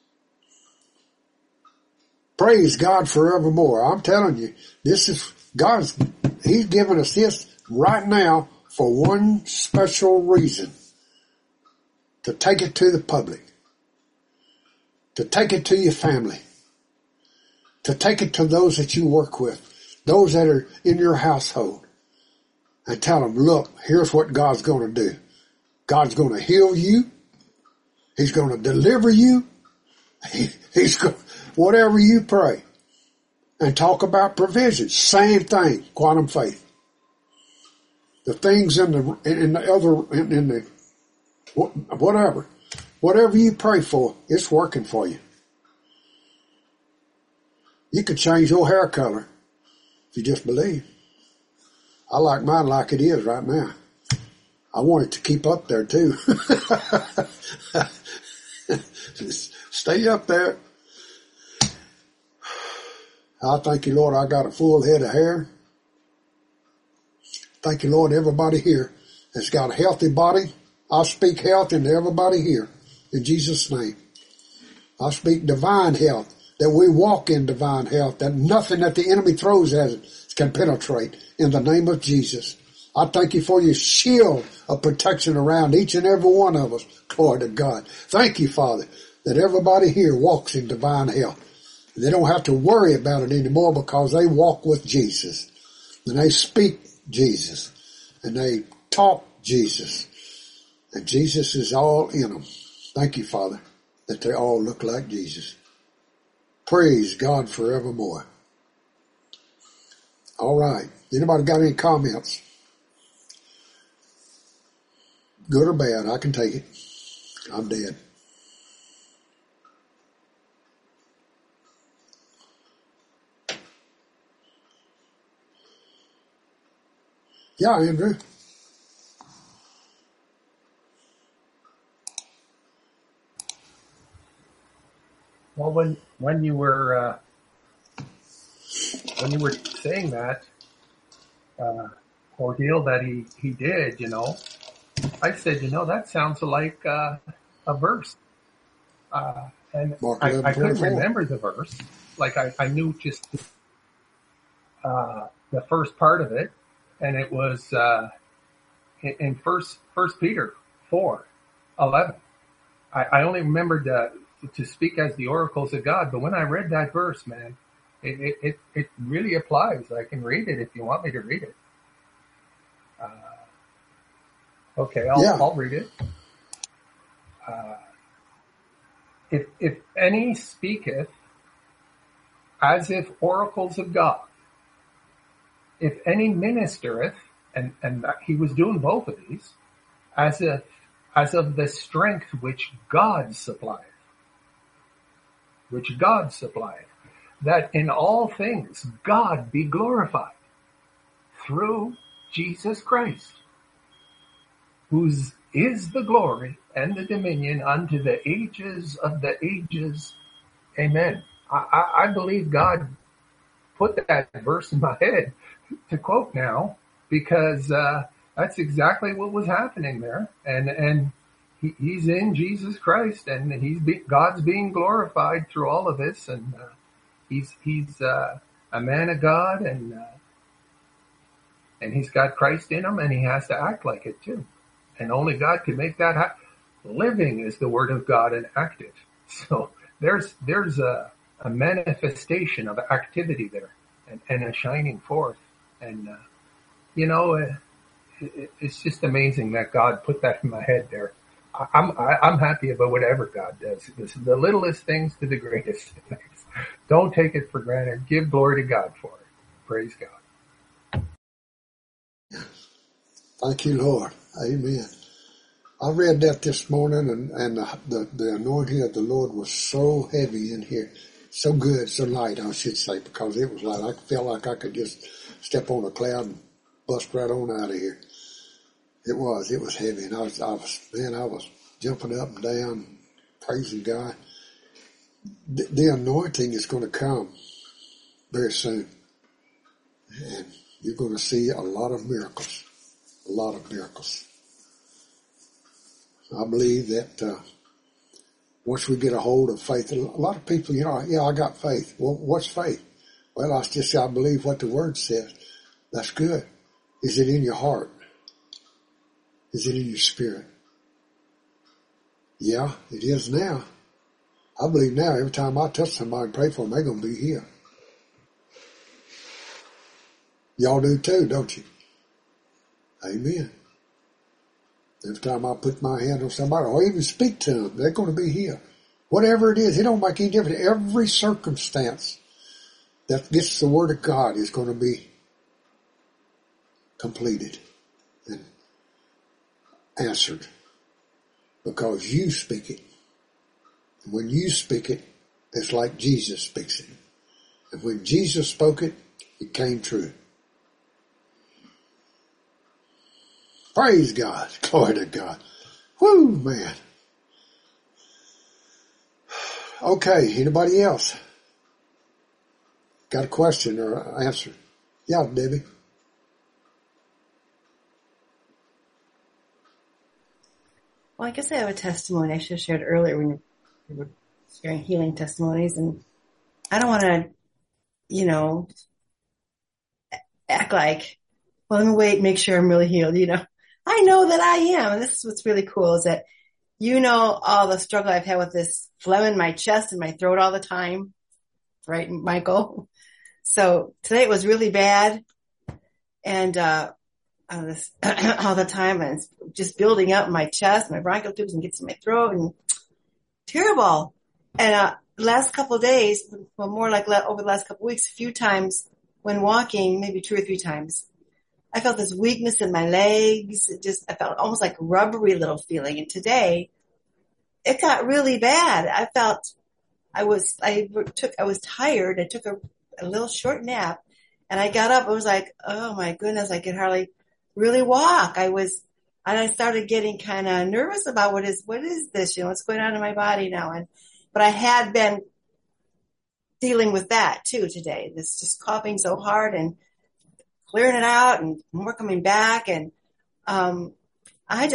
Praise God forevermore. I'm telling you, this is He's given us this right now for one special reason. To take it to the public. To take it to your family. To take it to those that you work with. Those that are in your household. And tell them, look, here's what God's going to do. God's going to heal you. He's going to deliver you. He's going, whatever you pray. And talk about provision. Same thing, quantum faith. The things in the whatever you pray for, it's working for you. You could change your hair color if you just believe. I like mine like it is right now. I want it to keep up there too. Stay up there. I thank you, Lord, I got a full head of hair. Thank you, Lord, everybody here that's got a healthy body. I speak health into everybody here in Jesus' name. I speak divine health, that we walk in divine health, that nothing that the enemy throws at us can penetrate in the name of Jesus. I thank you for your shield of protection around each and every one of us. Glory to God. Thank you, Father, that everybody here walks in divine health. They don't have to worry about it anymore because they walk with Jesus. And they speak Jesus. And they talk Jesus. And Jesus is all in them. Thank you, Father, that they all look like Jesus. Praise God forevermore. All right. Anybody got any comments? Good or bad, I can take it. I'm dead. Yeah, Andrew. Well, when you were saying that ordeal that he did, I said, that sounds like a verse, and I couldn't remember the verse. Like I knew just the first part of it, and it was in First Peter 4:11. I only remembered to speak as the oracles of God, but when I read that verse, man, It really applies. I can read it if you want me to read it. Okay, I'll read it. If any speaketh as if oracles of God, if any ministereth, and he was doing both of these, as of the strength which God supplieth, that in all things God be glorified through Jesus Christ, whose is the glory and the dominion unto the ages of the ages. Amen. I believe God put that verse in my head to quote now, because that's exactly what was happening there. And he's in Jesus Christ, and God's being glorified through all of this, and he's a man of God, and he's got Christ in him, and he has to act like it too. And only God can make that happen. Living is the word of God and active. So there's a manifestation of activity there, and a shining forth. And, it's just amazing that God put that in my head there. I'm happy about whatever God does. This is the littlest things to the greatest things. Don't take it for granted. Give glory to God for it. Praise God. Thank you, Lord. Amen. I read that this morning, and the anointing of the Lord was so heavy in here, so good, so light, I should say, because it was like I felt like I could just step on a cloud and bust right on out of here. It was heavy, and I was jumping up and down, praising God. The anointing is going to come very soon, and you're going to see a lot of miracles. I believe that once we get a hold of faith, a lot of people, I got faith. Well, what's faith? Well, I believe what the Word says. That's good. Is it in your heart? Is it in your spirit? Yeah, it is now. I believe now every time I touch somebody and pray for them, they're going to be healed. Y'all do too, don't you? Amen. Every time I put my hand on somebody or even speak to them, they're going to be healed. Whatever it is, it don't make any difference. Every circumstance that gets the Word of God is going to be completed and answered because you speak it. And when you speak it, it's like Jesus speaks it. And when Jesus spoke it, it came true. Praise God. Glory to God. Woo, man. Okay, anybody else? Got a question or answer? Yeah, Debbie. Well, I guess I have a testimony I should have shared earlier when you were sharing healing testimonies. And I don't want to, act like, well, let me wait, make sure I'm really healed, I know that I am. And this is what's really cool is that all the struggle I've had with this phlegm in my chest and my throat all the time. Right, Michael? So today it was really bad. And, all the time, and it's just building up in my chest, my bronchial tubes, and gets in my throat, and terrible. And last couple of days, well, more like over the last couple of weeks, a few times when walking, maybe 2 or 3 times, I felt this weakness in my legs. I felt almost like a rubbery little feeling. And today, it got really bad. I felt I was tired. I took a little short nap, and I got up. I was like, oh my goodness, I could hardly really walk. And I started getting kind of nervous about what is this, what's going on in my body now. But I had been dealing with that too today. This just coughing so hard and clearing it out and more coming back. And, I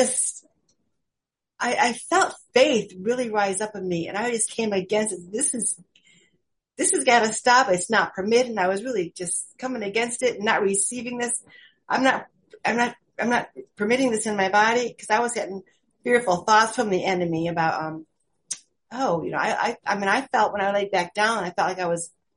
felt faith really rise up in me, and I just came against it. This has got to stop. It's not permitted. And I was really just coming against it and not receiving this. I'm not permitting this in my body, because I was getting fearful thoughts from the enemy about, I felt when I laid back down, I felt like I was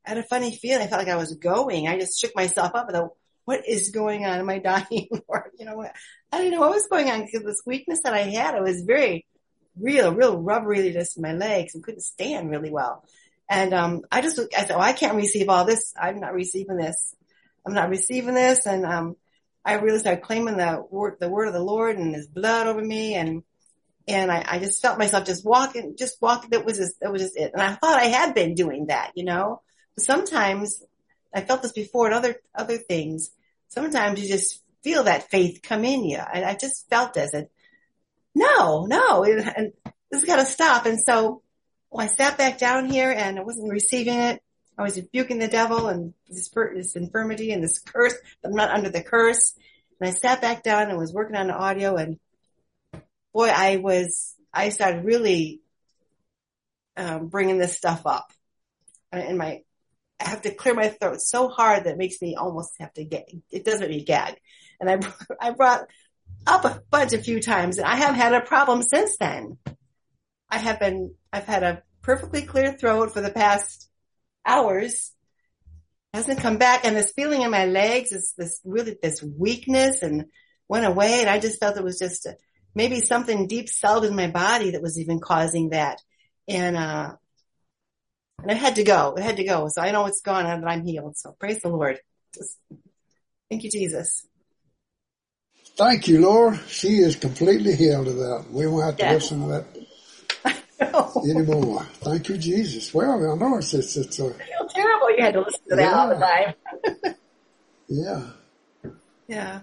had a funny feeling. I felt like I was going. I just shook myself up and thought, what is going on? Am I dying? Or, I didn't know what was going on because this weakness that I had, it was very real rubberliness in my legs and couldn't stand really well. And, I said, I can't receive all this. I'm not receiving this. I'm not receiving this. And, I really started claiming the word of the Lord and his blood over me. And I just felt myself just walking. That was just it. And I thought I had been doing that, But sometimes I felt this before and other things. Sometimes you just feel that faith come in you. And I just felt this. And no, and this has got to stop. And so I sat back down here and I wasn't receiving it. I was rebuking the devil and this infirmity and this curse. I'm not under the curse. And I sat back down and was working on the audio, and boy, I started really, bringing this stuff up. And I have to clear my throat so hard that it makes me almost have to it does make me gag. And I brought up a few times, and I have had a problem since then. I've had a perfectly clear throat for the past hours. It hasn't come back, and this feeling in my legs is this weakness and went away, and I just felt it was just maybe something deep settled in my body that was even causing that. And it had to go. It had to go. So I know it's gone and I'm healed. So praise the Lord. Thank you, Jesus. Thank you, Laura. She is completely healed of that. We won't have to listen to that anymore. Thank you, Jesus. Well, I know it's I feel terrible. You had to listen to that all the time. Yeah. Yeah.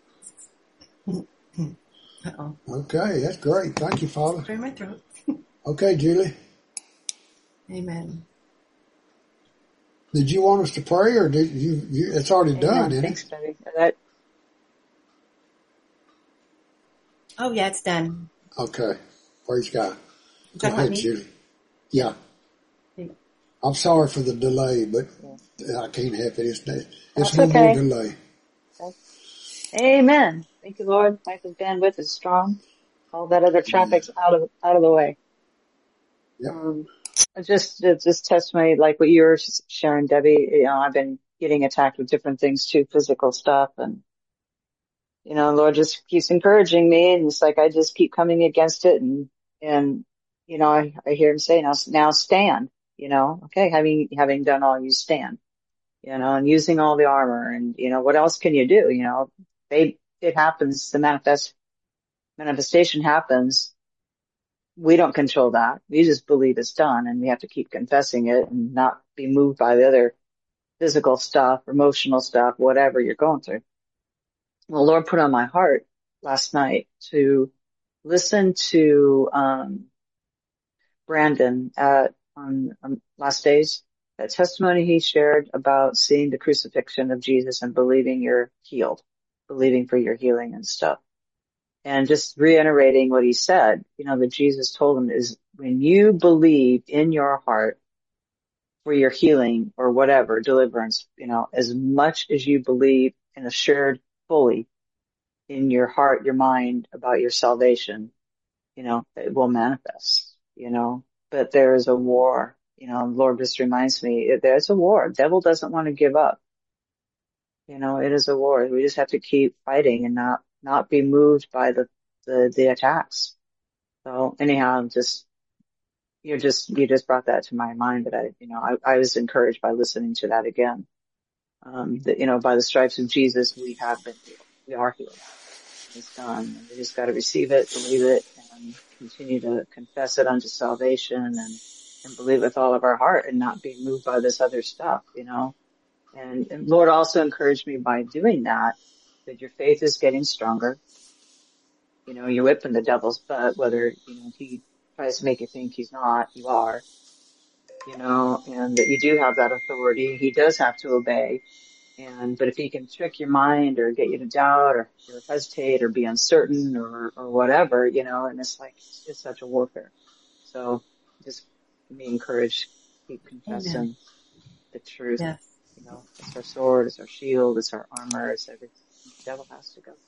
Uh-oh. Okay, that's great. Thank you, Father. Clear my throat. Okay, Julie. Amen. Did you want us to pray, or did you it's already done, isn't Thanks, it? Debbie. Oh, yeah, it's done. Okay. Praise God. Go Talking about ahead, me? Julie. Yeah. I'm sorry for the delay, but I can't help it. It's That's no okay. more delay. Amen. Thank you, Lord. Michael's bandwidth is strong. All that other traffic's out of the way. Yep. Just testimony, like what you were sharing, Debbie. I've been getting attacked with different things too, physical stuff, and Lord just keeps encouraging me, and it's like I just keep coming against it, and I hear him say, now stand. Okay, having done all, you stand. And using all the armor, and what else can you do? It happens. The manifestation happens. We don't control that. We just believe it's done, and we have to keep confessing it and not be moved by the other physical stuff, emotional stuff, whatever you're going through. Well, Lord put on my heart last night to listen to Brandon on last days, that testimony he shared about seeing the crucifixion of Jesus and believing you're healed, believing for your healing and stuff. And just reiterating what he said, that Jesus told him is when you believe in your heart for your healing or whatever, deliverance, as much as you believe and assured fully in your heart, your mind about your salvation, it will manifest, but there is a war, Lord just reminds me there's a war. The devil doesn't want to give up. It is a war. We just have to keep fighting and not be moved by the attacks. So anyhow, you just brought that to my mind that I was encouraged by listening to that again. That, by the stripes of Jesus, we have been healed. We are healed. It's done. And we just got to receive it, believe it, and continue to confess it unto salvation and believe with all of our heart and not be moved by this other stuff, And Lord also encouraged me by doing that your faith is getting stronger. You're whipping the devil's butt, whether, he tries to make you think he's not, you are, and that you do have that authority. He does have to obey. But if he can trick your mind or get you to doubt or hesitate or be uncertain or whatever, and it's like, it's such a warfare. So just be encouraged, keep confessing Amen. the truth. Yes. It's our sword, it's our shield, it's our armor, it's everything. The devil has to go.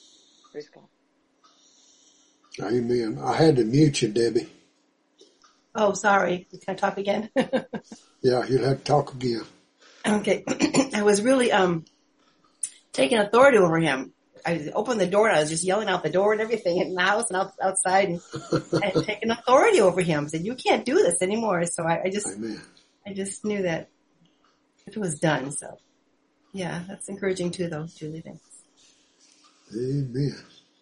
Praise God. Amen. I had to mute you, Debbie. Oh, sorry. Can I talk again? Yeah, you'll have to talk again. Okay. I was really taking authority over him. I opened the door and I was just yelling out the door and everything in the house and outside and taking authority over him. I said, you can't do this anymore. So I just knew that it was done. So yeah, that's encouraging too though, Julie. Thanks. Amen.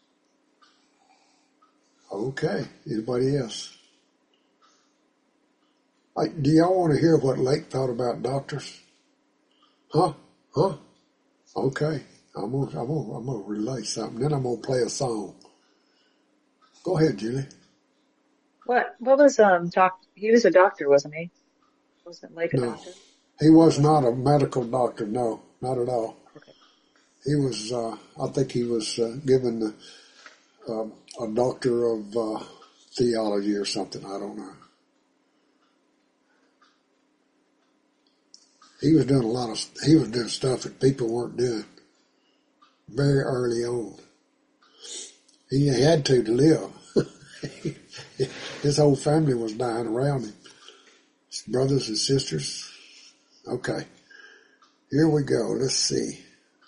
Okay. Anybody else? Do y'all want to hear what Lake thought about doctors? Huh? Okay. I'm gonna relay something. Then I'm gonna play a song. Go ahead, Julie. What was, he was a doctor, wasn't he? Wasn't Lake a doctor? He was not a medical doctor. No, not at all. Okay. He was, I think he was, given a doctor of, theology or something. I don't know. He was doing stuff that people weren't doing very early on. He had to live. His whole family was dying around him. His brothers and sisters. Okay. Here we go. Let's see.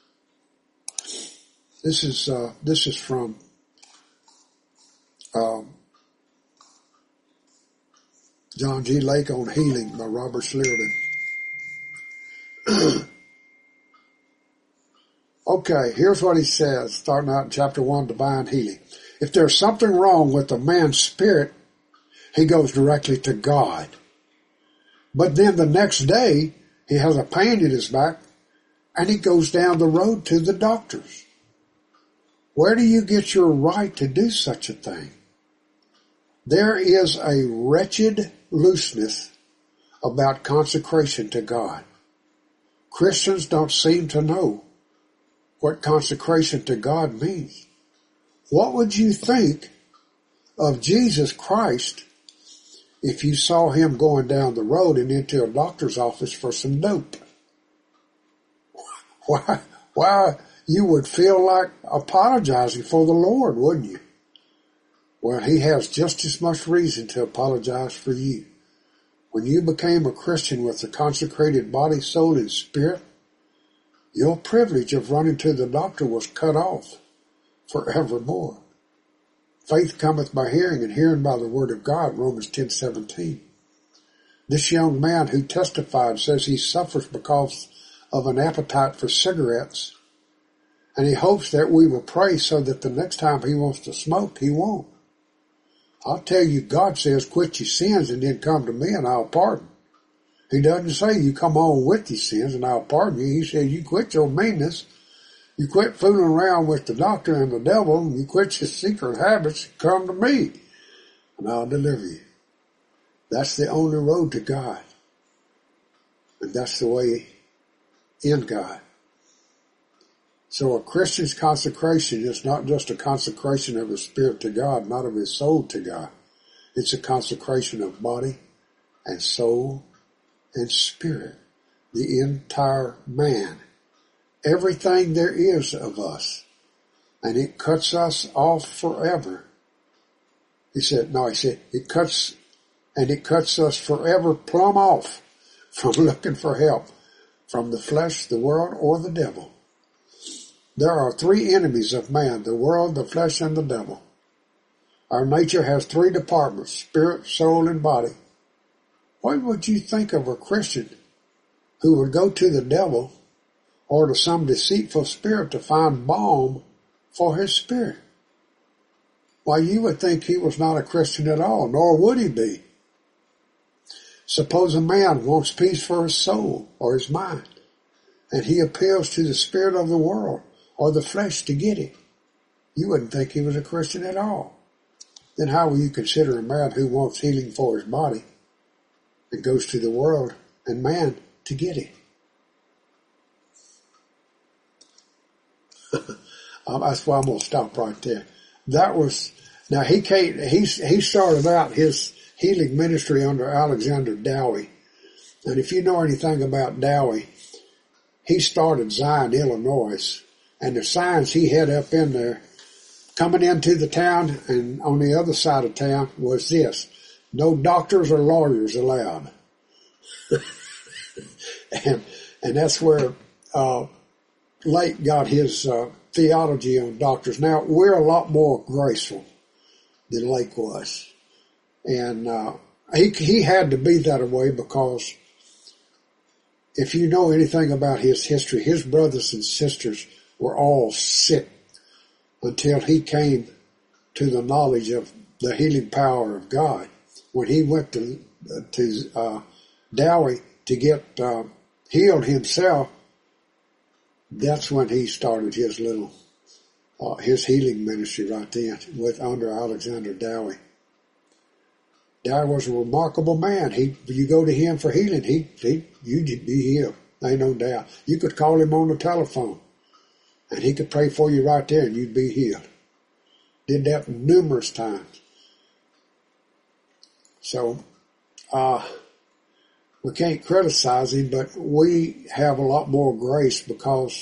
This is from, John G. Lake on Healing by Robert Sheridan. Okay, here's what he says, starting out in chapter 1, Divine Healing. If there's something wrong with a man's spirit, he goes directly to God. But then the next day, he has a pain in his back, and he goes down the road to the doctors. Where do you get your right to do such a thing? There is a wretched looseness about consecration to God. Christians don't seem to know what consecration to God means. What would you think of Jesus Christ if you saw him going down the road and into a doctor's office for some dope? Why, you would feel like apologizing for the Lord, wouldn't you? Well, he has just as much reason to apologize for you. When you became a Christian with a consecrated body, soul, and spirit, your privilege of running to the doctor was cut off forevermore. Faith cometh by hearing, and hearing by the word of God, Romans 10:17. This young man who testified says he suffers because of an appetite for cigarettes, and he hopes that we will pray so that the next time he wants to smoke, he won't. I'll tell you, God says quit your sins and then come to me and I'll pardon. He doesn't say you come on with your sins and I'll pardon you. He says you quit your meanness, you quit fooling around with the doctor and the devil, and you quit your secret habits, come to me and I'll deliver you. That's the only road to God. And that's the way in God. So a Christian's consecration is not just a consecration of his spirit to God, not of his soul to God. It's a consecration of body and soul and spirit. The entire man. Everything there is of us. And it cuts us off forever. He said, it cuts us forever plumb off from looking for help from the flesh, the world, or the devil. There are three enemies of man, the world, the flesh, and the devil. Our nature has three departments, spirit, soul, and body. What would you think of a Christian who would go to the devil or to some deceitful spirit to find balm for his spirit? Why, you would think he was not a Christian at all, nor would he be. Suppose a man wants peace for his soul or his mind, and he appeals to the spirit of the world or the flesh to get it. You wouldn't think he was a Christian at all. Then how will you consider a man who wants healing for his body and goes to the world and man to get it? That's why I'm going to stop right there. He started out his healing ministry under Alexander Dowie. And if you know anything about Dowie, he started Zion, Illinois. And the signs he had up in there, coming into the town and on the other side of town, was this: No doctors or lawyers allowed. and that's where Lake got his theology on doctors. Now, we're a lot more graceful than Lake was. And he had to be that way because if you know anything about his history, his brothers and sisters were all sick until he came to the knowledge of the healing power of God. When he went to Dowie to get healed himself, that's when he started his little his healing ministry right then under Alexander Dowie. Dowie was a remarkable man. You go to him for healing, you'd be healed. Ain't no doubt. You could call him on the telephone, and he could pray for you right there, and you'd be healed. Did that numerous times. So, we can't criticize him, but we have a lot more grace because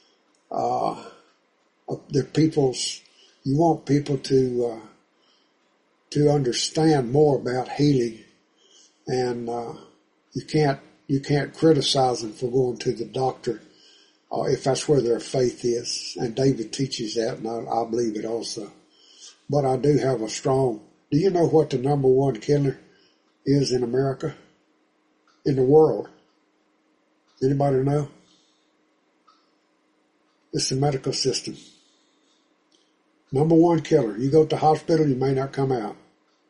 you want people to understand more about healing, and you can't criticize them for going to the doctor if that's where their faith is. And David teaches that, and I believe it also. But I do have a strong. Do you know what the number one killer is in America? In the world? Anybody know? It's the medical system. Number one killer. You go to the hospital, you may not come out.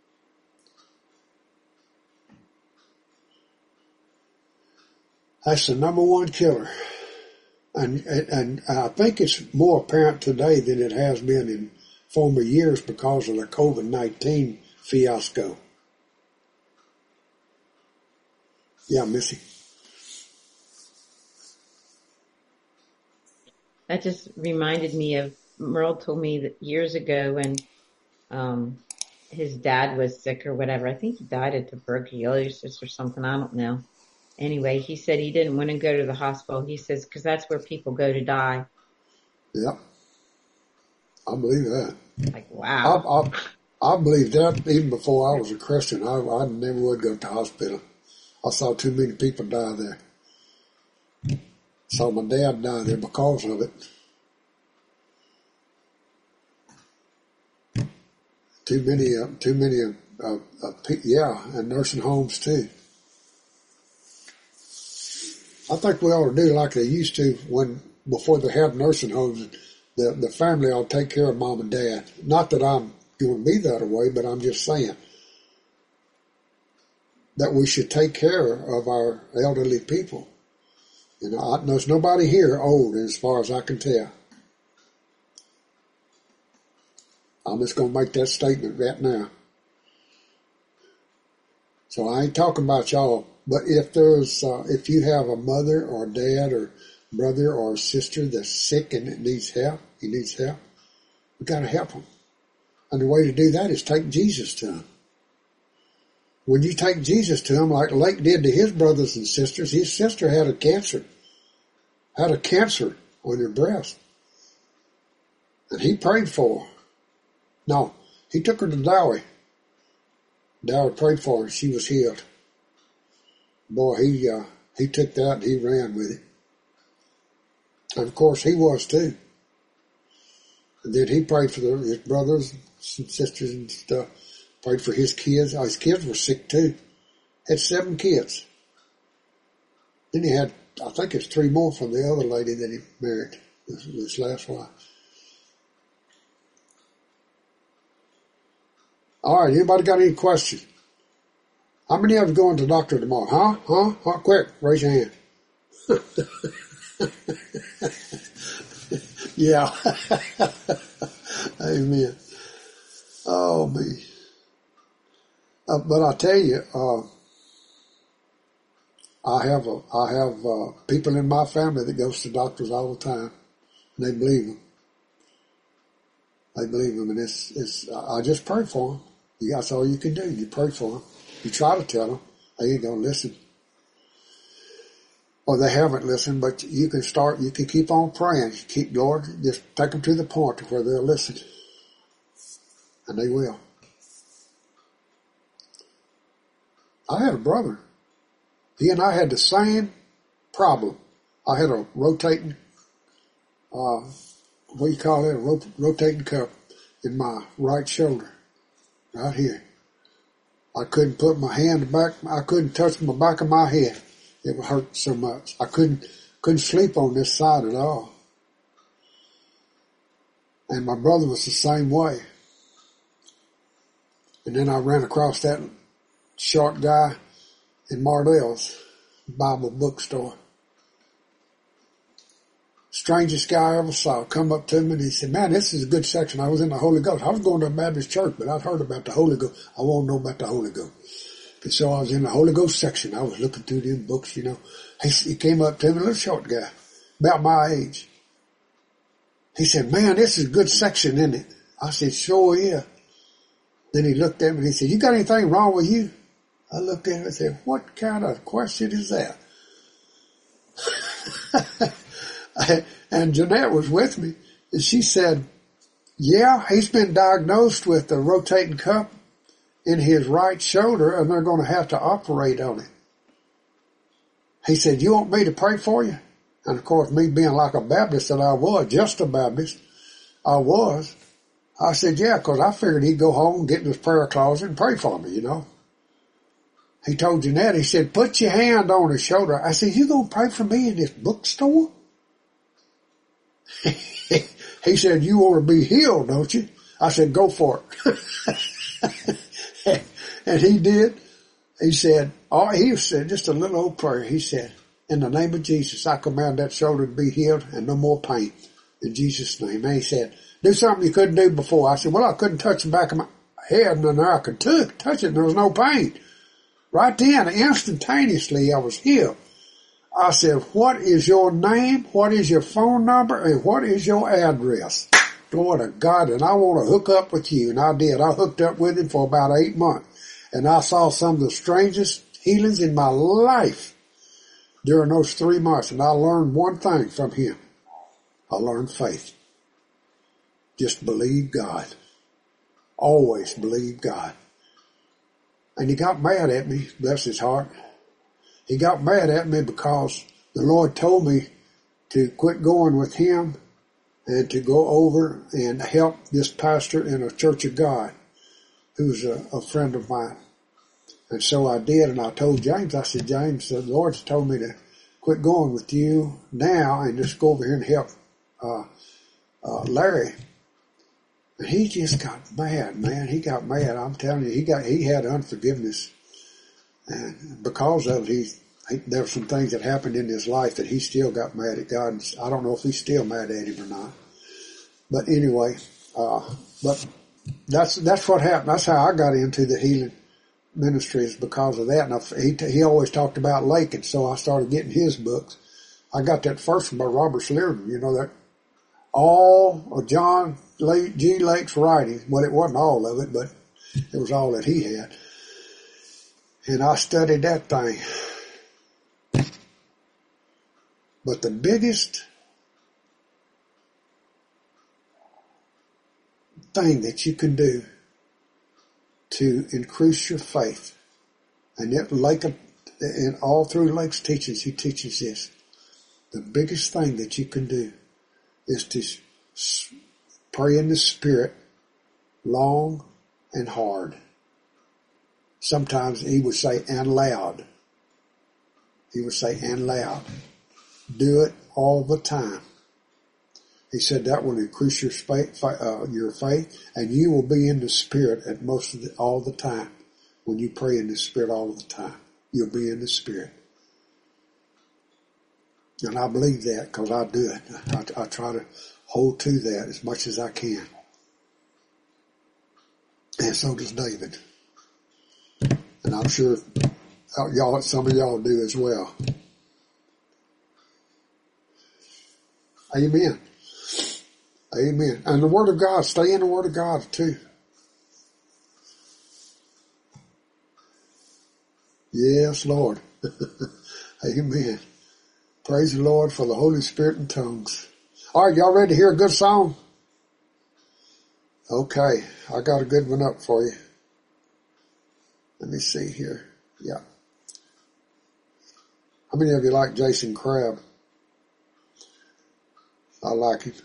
That's the number one killer. And I think it's more apparent today than it has been in former years because of the COVID-19 fiasco. Yeah, Missy. That just reminded me of, Merle told me that years ago when his dad was sick or whatever. I think he died of tuberculosis or something. I don't know. Anyway, he said he didn't want to go to the hospital. He says, because that's where people go to die. Yep. I believe that. Like, wow. I believe that even before I was a Christian. I never would go to the hospital. I saw too many people die there. Saw my dad die there because of it. Too many, and nursing homes too. I think we ought to do like they used to before they had nursing homes. The family ought to take care of mom and dad. Not that I'm going to be that way, but I'm just saying that we should take care of our elderly people. You know, there's nobody here old as far as I can tell. I'm just going to make that statement right now. So I ain't talking about y'all, but if you have a mother or dad or brother or sister that's sick and needs help, we got to help them. And the way to do that is take Jesus to them. When you take Jesus to them, like Lake did to his brothers and sisters, his sister had a cancer on her breast. And he prayed for her. No, he took her to Dowie. Dowie prayed for her, and she was healed. Boy, he took that and he ran with it. And of course, he was too. And then he prayed for his brothers and sisters and stuff. Prayed for his kids. His kids were sick too. Had 7 kids. Then he had, I think it's 3 more from the other lady that he married, this last wife. All right, anybody got any questions? How many of you going to the doctor tomorrow? Huh? Quick, raise your hand. Yeah. Amen. Oh, me. But I tell you, I have people in my family that goes to doctors all the time, and they believe them. And I just pray for them. That's all you can do. You pray for them. You try to tell them. They ain't gonna listen. Or they haven't listened, but you can keep on praying. Lord, just take them to the point where they'll listen. And they will. I had a brother. He and I had the same problem. I had a rotating, what do you call it? A rotating cup in my right shoulder, right here. I couldn't put my hand back. I couldn't touch the back of my head. It would hurt so much. I couldn't sleep on this side at all. And my brother was the same way. And then I ran across that short guy in Mardell's Bible bookstore. Strangest guy I ever saw come up to me and he said, man, this is a good section. I was in the Holy Ghost. I was going to a Baptist church, but I'd heard about the Holy Ghost. I want to know about the Holy Ghost. And so I was in the Holy Ghost section. I was looking through them books, you know. He came up to me, a little short guy, about my age. He said, man, this is a good section, isn't it? I said, sure, yeah. Then he looked at me and he said, you got anything wrong with you? I looked at him and said, what kind of question is that? And Jeanette was with me, and she said, yeah, he's been diagnosed with a rotating cup in his right shoulder, and they're going to have to operate on it. He said, you want me to pray for you? And of course, me being like a Baptist that I was, just a Baptist, I said, yeah, because I figured he'd go home and get in his prayer closet and pray for me, you know. He told Jeanette, he said, put your hand on his shoulder. I said, you going to pray for me in this bookstore? He said, you want to be healed, don't you? I said, go for it. And he did. He said just a little old prayer. He said, in the name of Jesus, I command that shoulder to be healed and no more pain. In Jesus' name. And he said, do something you couldn't do before. I said, well, I couldn't touch the back of my head, and then I could touch it, and there was no pain. Right then, instantaneously, I was healed. I said, what is your name? What is your phone number? And what is your address? Glory to God. And I want to hook up with you. And I did. I hooked up with him for about 8 months. And I saw some of the strangest healings in my life during those 3 months. And I learned one thing from him. I learned faith. Just believe God. Always believe God. And he got mad at me, bless his heart. He got mad at me because the Lord told me to quit going with him and to go over and help this pastor in a Church of God who's a friend of mine. And so I did, and I told James, I said, James, the Lord's told me to quit going with you now and just go over here and help Larry. And he just got mad, man. He got mad. I'm telling you, he had unforgiveness. And because of it, there were some things that happened in his life that he still got mad at God. And I don't know if he's still mad at him or not. But anyway, but that's what happened. That's how I got into the healing ministry, is because of that. And he always talked about Lake, and so I started getting his books. I got that first one by Robert Slierman, you know, that all of John G. Lake's writing. Well, it wasn't all of it, but it was all that he had. And I studied that thing. But the biggest thing that you can do to increase your faith, and all through Lake's teachings, he teaches this. The biggest thing that you can do is to pray in the Spirit long and hard. Sometimes he would say, and loud. He would say, and loud. Do it all the time. He said that will increase your faith, and you will be in the Spirit at all the time. When you pray in the Spirit all the time, you'll be in the Spirit. And I believe that because I do it. I try to hold to that as much as I can. And so does David. And I'm sure some of y'all do as well. Amen. Amen. And the Word of God, stay in the Word of God too. Yes, Lord. Amen. Praise the Lord for the Holy Spirit and tongues. All right, y'all ready to hear a good song? Okay, I got a good one up for you. Let me see here. Yeah. How many of you like Jason Crabb? I like him.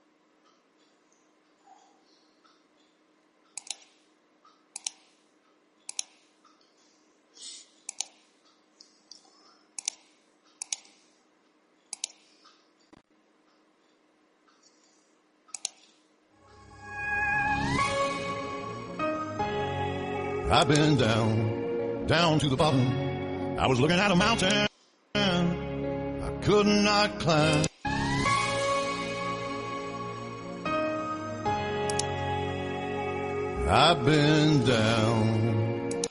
I've been down to the bottom. I was looking at a mountain I could not climb. I've been down.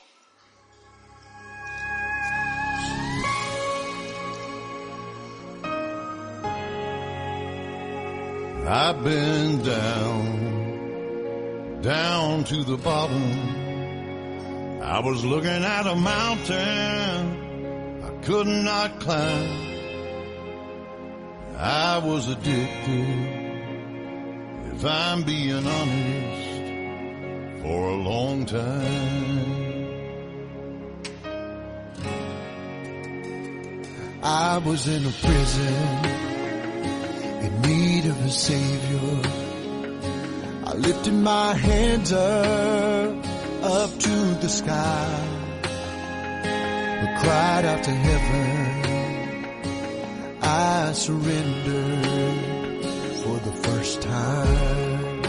I've been down to the bottom. I was looking at a mountain I could not climb. I was addicted, if I'm being honest, for a long time. I was in a prison in need of a savior. I lifted my hands up to the sky. I cried out to heaven. I surrendered for the first time.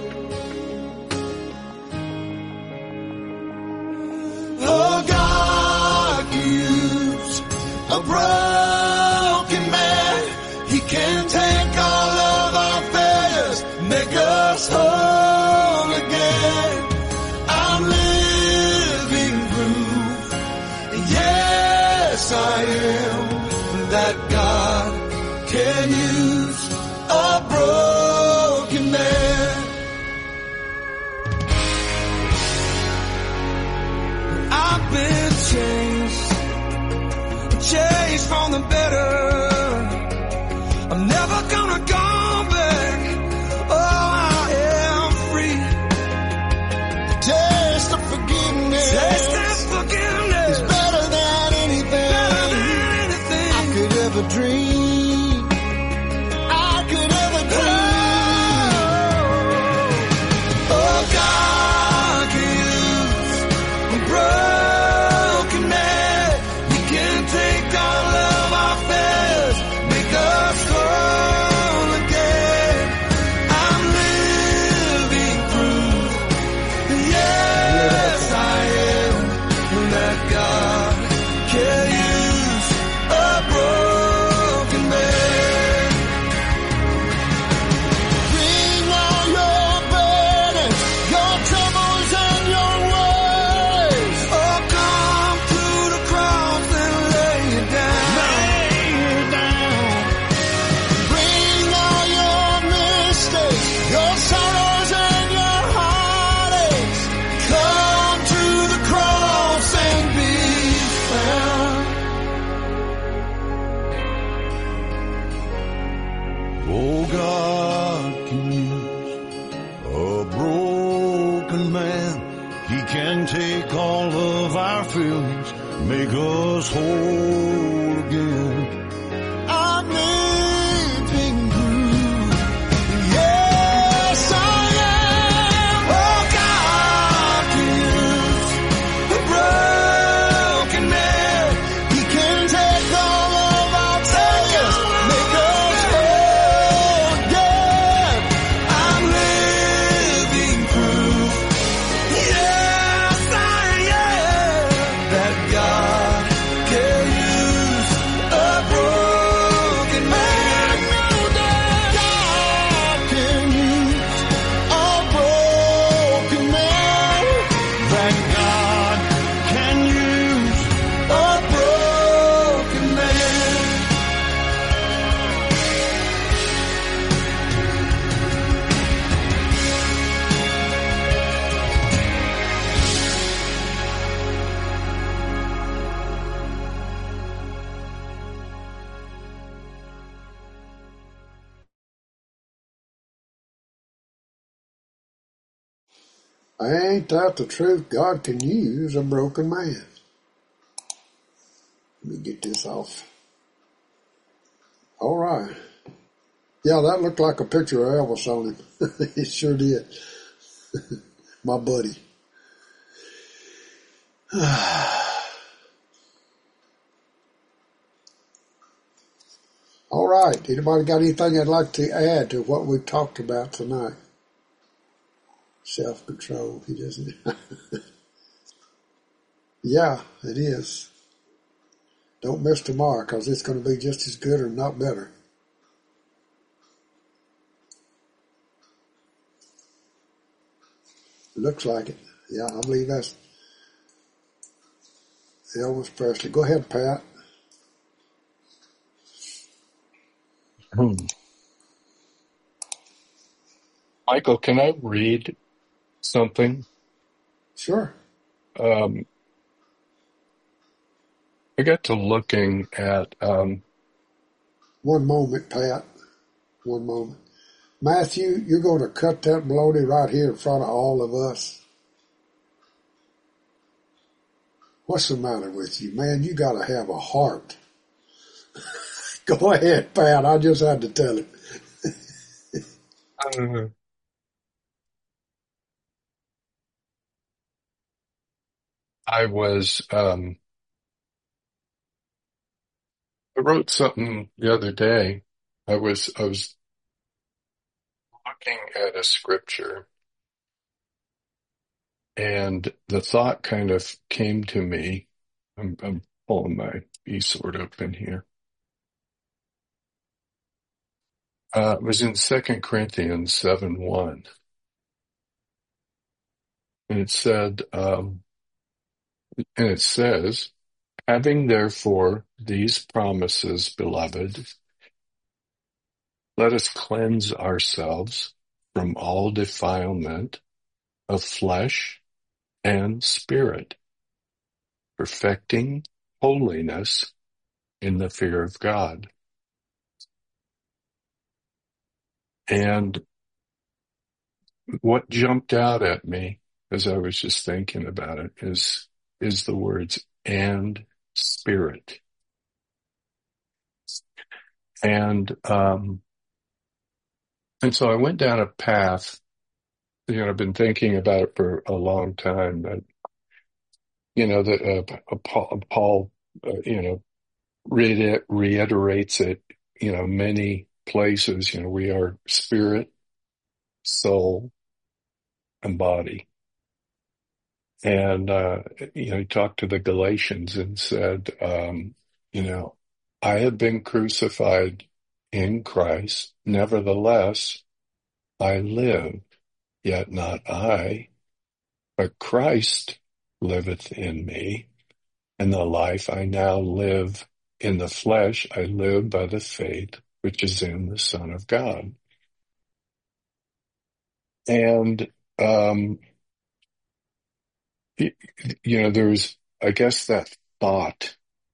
Oh, God can use a broken man. He can take all of our failures, make us whole again. I'm living proof, yes I am, that God can use a broken man. I've been changed from the better. I'm never gonna go back. Oh, I am free. Taste of forgiveness. Taste of forgiveness is better than anything. Better than anything I could ever dream. I could ever dream. Oh, God can use a broken man. He can take all of our failures, make us whole again. I'm living proof, yes I am, that God can use a broken man. Bring all your burdens, your troubles and your worries. Oh, come to the cross and lay it down. Lay it down. Bring all your mistakes, your sorrows and your heartaches. Come to the cross and be found. Oh, God can use a broken man. He can take all of our feelings, make us whole again. I'm living proof, yes I am. Oh, God can use a broken man. He can take all of our failures, make us whole again. I'm living proof, yes I am, that God can use a broken man. I know that God can use a broken man. That God can use a broken man. Ain't that the truth? God can use a broken man. Let me get this off. All right. Yeah, that looked like a picture of Elvis on him. It sure did. My buddy. All right. Anybody got anything they'd like to add to what we've talked about tonight? Self-control. He doesn't. Yeah, it is. Don't miss tomorrow, because it's going to be just as good or not better. Looks like it. Yeah, I believe that's Elvis Presley. Go ahead, Pat. Michael, can I read something? Sure. I got to looking at... One moment, Pat. One moment. Matthew, you're going to cut that baloney right here in front of all of us. What's the matter with you, man? You got to have a heart. Go ahead, Pat. I just had to tell him. I wrote something the other day. I was looking at a scripture, and the thought kind of came to me. I'm pulling my e-sword open here. It was in 2 Corinthians 7:1. And it said, and it says, having therefore these promises, beloved, let us cleanse ourselves from all defilement of flesh and spirit, perfecting holiness in the fear of God. And what jumped out at me as I was just thinking about it is the words "and spirit." And so I went down a path. I've been thinking about it for a long time, but that Paul reiterates it, many places. We are spirit, soul, and body. And he talked to the Galatians and said, I have been crucified in Christ, nevertheless I live, yet not I, but Christ liveth in me, and the life I now live in the flesh, I live by the faith which is in the Son of God. And, there was, I guess, that thought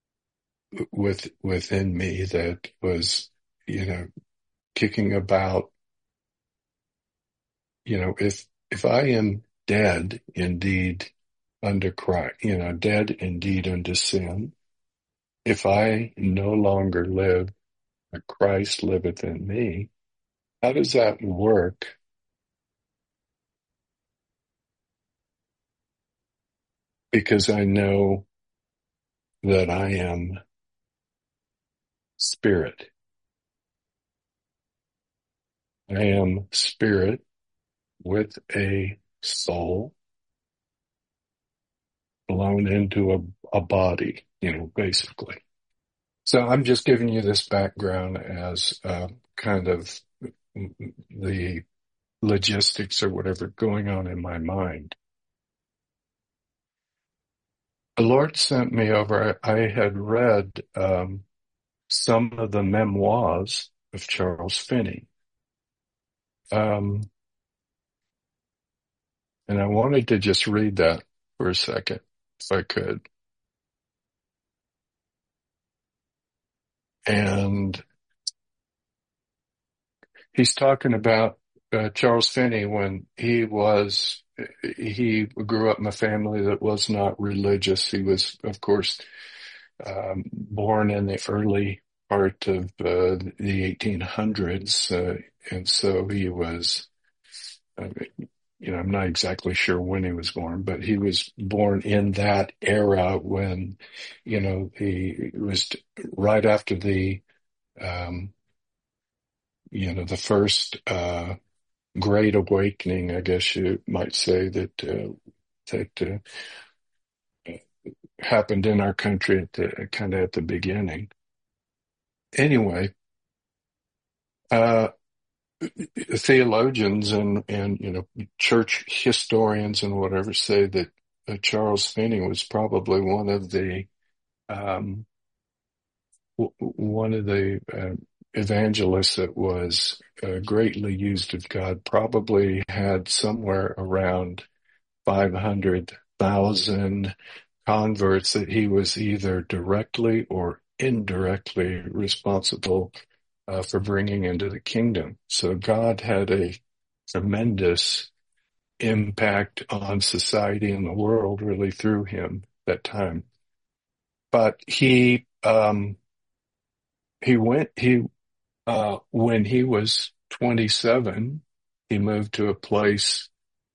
within me that was, kicking about, if I am dead indeed unto Christ, dead indeed unto sin, if I no longer live, but Christ liveth in me, how does that work? Because I know that I am spirit. I am spirit with a soul blown into a body, basically. So I'm just giving you this background as kind of the logistics or whatever going on in my mind. The Lord sent me over. I had read some of the memoirs of Charles Finney. And I wanted to just read that for a second, if I could. And he's talking about Charles Finney when he grew up in a family that was not religious. He was, of course, born in the early part of the 1800s, and so he was, I'm not exactly sure when he was born, but he was born in that era when, it was right after the first Great Awakening, I guess you might say, that happened in our country at the beginning. Anyway, theologians and church historians and whatever say that Charles Finney was probably one of the evangelists that was greatly used of God. Probably had somewhere around 500,000 converts that he was either directly or indirectly responsible for bringing into the kingdom. So God had a tremendous impact on society and the world really through him that time. But when he was 27, he moved to a place,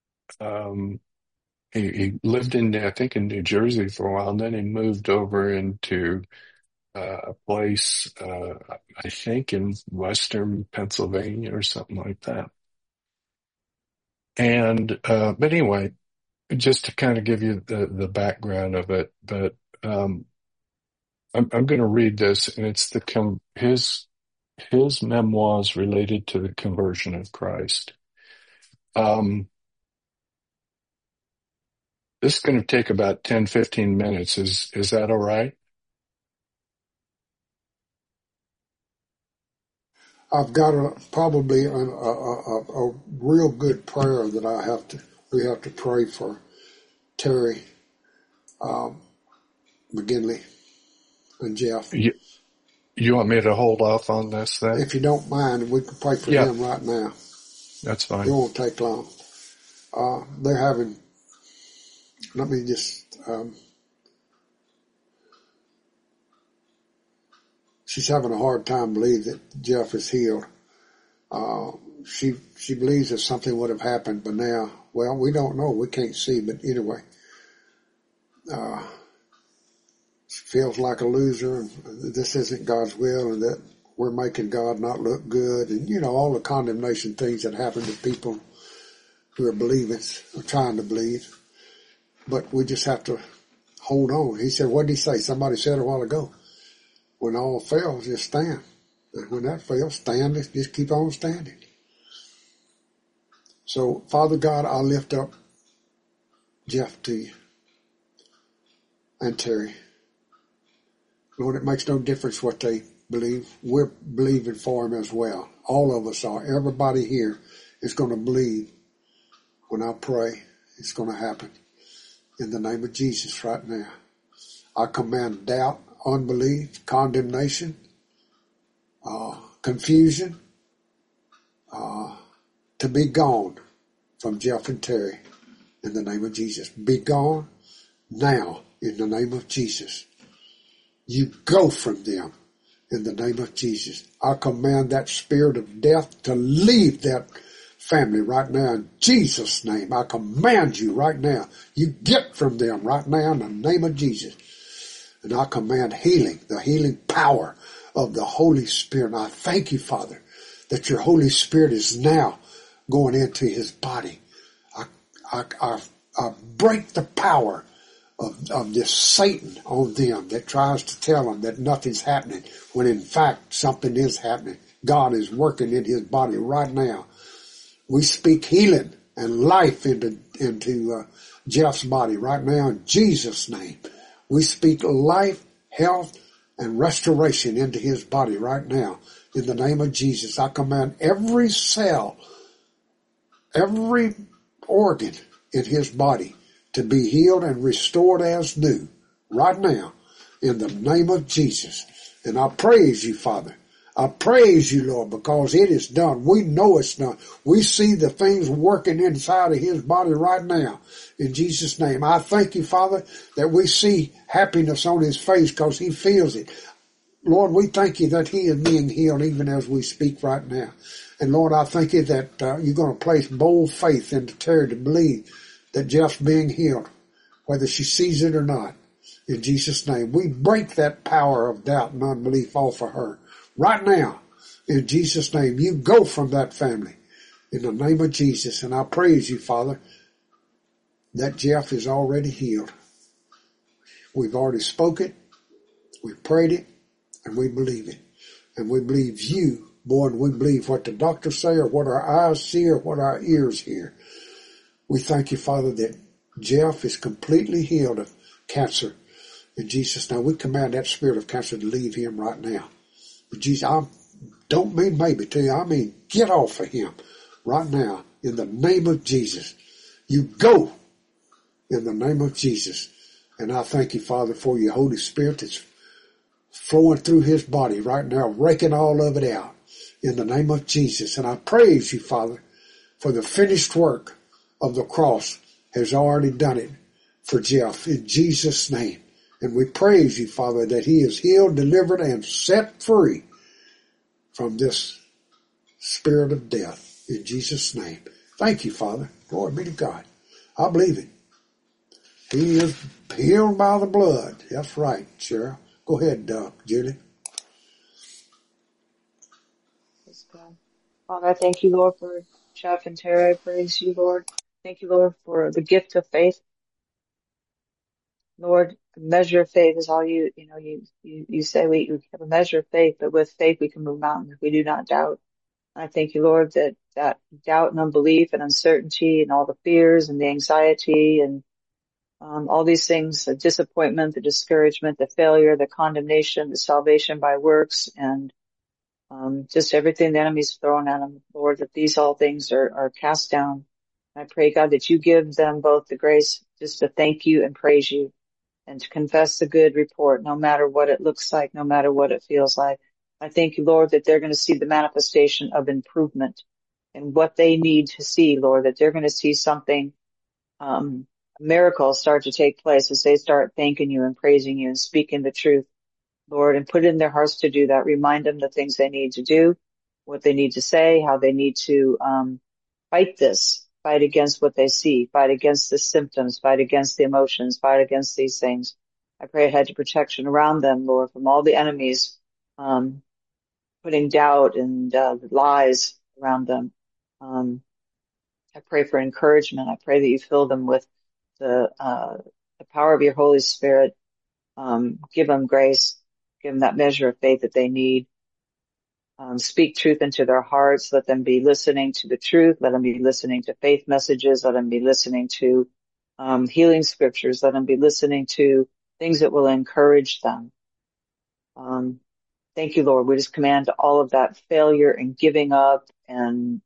he lived in New Jersey for a while, and then he moved over into a place, I think in Western Pennsylvania or something like that. And, but anyway, just to kind of give you the background of it, but, I'm going to read this, and it's his memoirs related to the conversion of Christ. This is going to take about 10-15 minutes. Is that all right? I've got probably a real good prayer that we have to pray for Terry McGinley and Jeff. You want me to hold off on this then? If you don't mind, we can pray for them right now. That's fine. It won't take long. They're having, let me just, she's having a hard time believing that Jeff is healed. She believes that something would have happened, but now, well, we don't know. We can't see, but anyway. She feels like a loser, and this isn't God's will, and that we're making God not look good, and all the condemnation things that happen to people who are believing, or trying to believe. But we just have to hold on. He said, what did he say? Somebody said a while ago, when all fails, just stand. And when that fails, stand, just keep on standing. So, Father God, I lift up Jeff to you and Terry. Lord, it makes no difference what they believe. We're believing for them as well. All of us are. Everybody here is going to believe. When I pray, it's going to happen. In the name of Jesus right now. I command doubt, unbelief, condemnation, confusion, to be gone from Jeff and Terry in the name of Jesus. Be gone now in the name of Jesus. You go from them in the name of Jesus. I command that spirit of death to leave that family right now in Jesus' name. I command you right now. You get from them right now in the name of Jesus. And I command healing, the healing power of the Holy Spirit. And I thank you, Father, that your Holy Spirit is now going into his body. I break the power of this Satan on them that tries to tell them that nothing's happening, when in fact something is happening. God is working in his body right now. We speak healing and life into Jeff's body right now in Jesus' name. We speak life, health, and restoration into his body right now in the name of Jesus. I command every cell, every organ in his body to be healed and restored as new right now in the name of Jesus. And I praise you, Father. I praise you, Lord, because it is done. We know it's done. We see the things working inside of his body right now. In Jesus' name, I thank you, Father, that we see happiness on his face because he feels it. Lord, we thank you that he is being healed even as we speak right now. And Lord, I thank you that you're going to place bold faith into Terry to believe that Jeff's being healed, whether she sees it or not. In Jesus' name, we break that power of doubt and unbelief off of her. Right now, in Jesus' name, you go from that family. In the name of Jesus. And I praise you, Father, that Jeff is already healed. We've already spoke it, we've prayed it, and we believe it. And we believe you more than we believe what the doctors say or what our eyes see or what our ears hear. We thank you, Father, that Jeff is completely healed of cancer. In Jesus' name, we command that spirit of cancer to leave him right now. But Jesus, I don't mean maybe to you. I mean get off of him right now in the name of Jesus. You go in the name of Jesus. And I thank you, Father, for your Holy Spirit that's flowing through his body right now, raking all of it out in the name of Jesus. And I praise you, Father, for the finished work of the cross has already done it for Jeff in Jesus' name. And we praise you, Father, that he is healed, delivered, and set free from this spirit of death in Jesus' name. Thank you, Father. Glory be to God. I believe it. He is healed by the blood. That's right, Cheryl. Go ahead, Julie. Praise God. Father, I thank you, Lord, for Jeff and Tara. I praise you, Lord. Thank you, Lord, for the gift of faith. Lord, a measure of faith is all you say we have a measure of faith, but with faith we can move mountains. We do not doubt. I thank you, Lord, that doubt and unbelief and uncertainty and all the fears and the anxiety and all these things, the disappointment, the discouragement, the failure, the condemnation, the salvation by works, and just everything the enemy's thrown at them, Lord, that these all things are cast down. I pray, God, that you give them both the grace just to thank you and praise you and to confess the good report, no matter what it looks like, no matter what it feels like. I thank you, Lord, that they're going to see the manifestation of improvement and what they need to see, Lord, that they're going to see something, miracles start to take place as they start thanking you and praising you and speaking the truth, Lord, and put it in their hearts to do that. Remind them the things they need to do, what they need to say, how they need to fight against what they see, fight against the symptoms, fight against the emotions, fight against these things. I pray a hedge of protection around them, Lord, from all the enemies, putting doubt and lies around them. I pray for encouragement. I pray that you fill them with the power of your Holy Spirit. Give them grace, give them that measure of faith that they need. Speak truth into their hearts. Let them be listening to the truth. Let them be listening to faith messages. Let them be listening to healing scriptures. Let them be listening to things that will encourage them. Thank you, Lord. We just command all of that failure and giving up and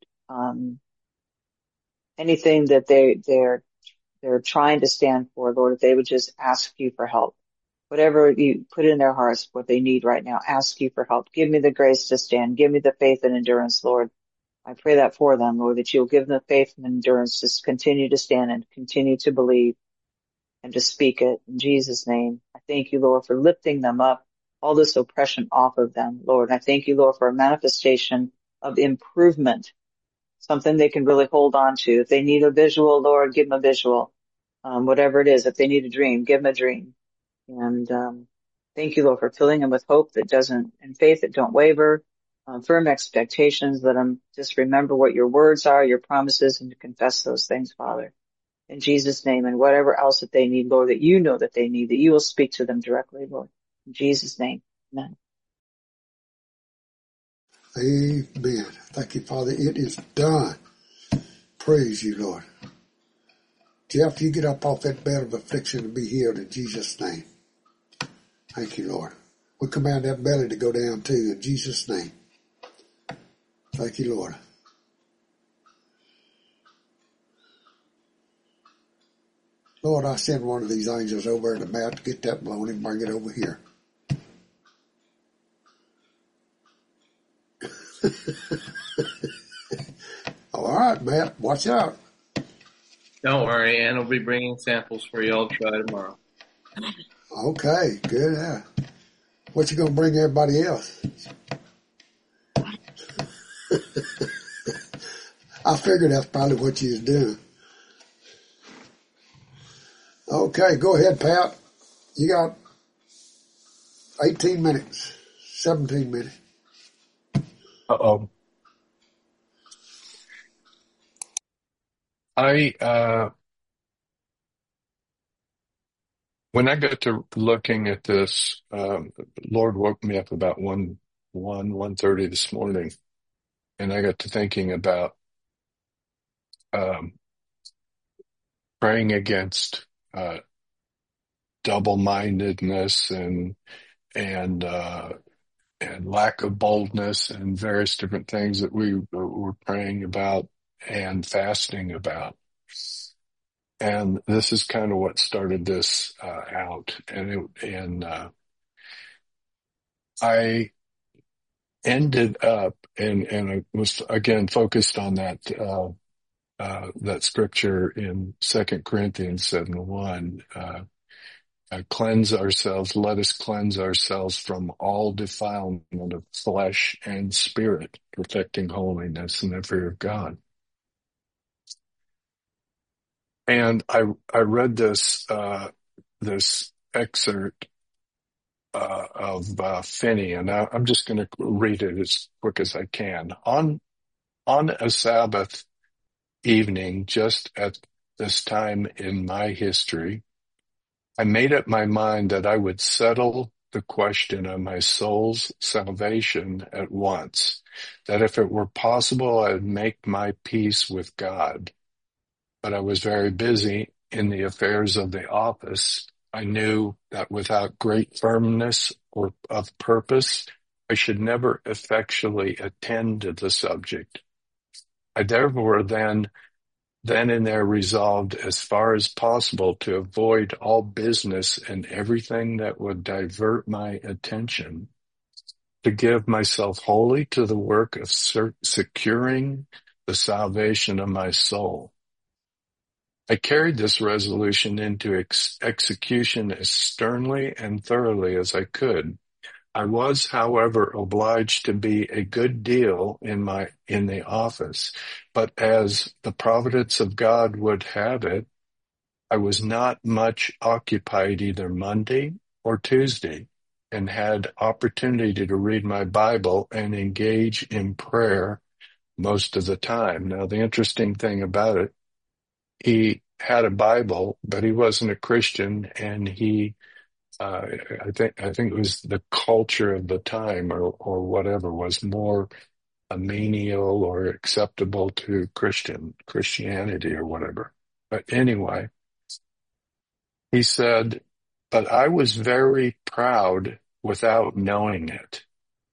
anything that they're trying to stand for, Lord, if they would just ask you for help. Whatever you put in their hearts, what they need right now, ask you for help. Give me the grace to stand. Give me the faith and endurance, Lord. I pray that for them, Lord, that you'll give them the faith and endurance to continue to stand and continue to believe and to speak it in Jesus' name. I thank you, Lord, for lifting them up, all this oppression off of them, Lord. I thank you, Lord, for a manifestation of improvement, something they can really hold on to. If they need a visual, Lord, give them a visual. Whatever it is, if they need a dream, give them a dream. And thank you, Lord, for filling them with hope and faith that don't waver, firm expectations. Let them just remember what your words are, your promises, and to confess those things, Father. In Jesus' name, and whatever else that they need, Lord, that you know that they need, that you will speak to them directly, Lord. In Jesus' name, amen. Amen. Thank you, Father. It is done. Praise you, Lord. Jeff, you get up off that bed of affliction and be healed in Jesus' name. Thank you, Lord. We command that belly to go down too in Jesus' name. Thank you, Lord. Lord, I send one of these angels over to Matt to get that blown and bring it over here. All right, Matt, watch out. Don't worry, Ann will be bringing samples for you all to try tomorrow. Okay, good. Yeah. What you gonna bring everybody else? I figured that's probably what you was doing. Okay, go ahead, Pat. You got 18 minutes, 17 minutes. Uh-oh. When I got to looking at this, Lord woke me up about 1:30 this morning, and I got to thinking about praying against double-mindedness and lack of boldness and various different things that we were praying about and fasting about. And this is kind of what started this out. And I ended up, and I was again focused on that scripture in 2 Corinthians 7:1. Cleanse ourselves, let us cleanse ourselves from all defilement of flesh and spirit, perfecting holiness in the fear of God. And I read this excerpt of Finney, and I'm just going to read it as quick as I can. On a Sabbath evening, just at this time in my history, I made up my mind that I would settle the question of my soul's salvation at once, that if it were possible, I would make my peace with God. But I was very busy in the affairs of the office. I knew that without great firmness or of purpose, I should never effectually attend to the subject. I therefore then and there resolved as far as possible to avoid all business and everything that would divert my attention, to give myself wholly to the work of securing the salvation of my soul. I carried this resolution into execution as sternly and thoroughly as I could. I was, however, obliged to be a good deal in the office, but as the providence of God would have it, I was not much occupied either Monday or Tuesday, and had opportunity to read my Bible and engage in prayer most of the time. Now, the interesting thing about it, he had a Bible, but he wasn't a Christian, and I think it was the culture of the time or whatever was more amenable or acceptable to Christianity or whatever. But anyway, he said, but I was very proud without knowing it.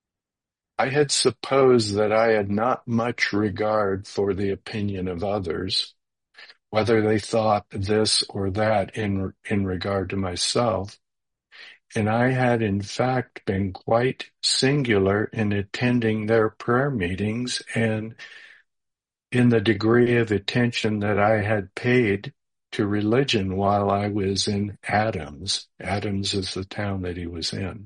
I had supposed that I had not much regard for the opinion of others, whether they thought this or that in regard to myself. And I had in fact been quite singular in attending their prayer meetings and in the degree of attention that I had paid to religion while I was in Adams. Adams is the town that he was in.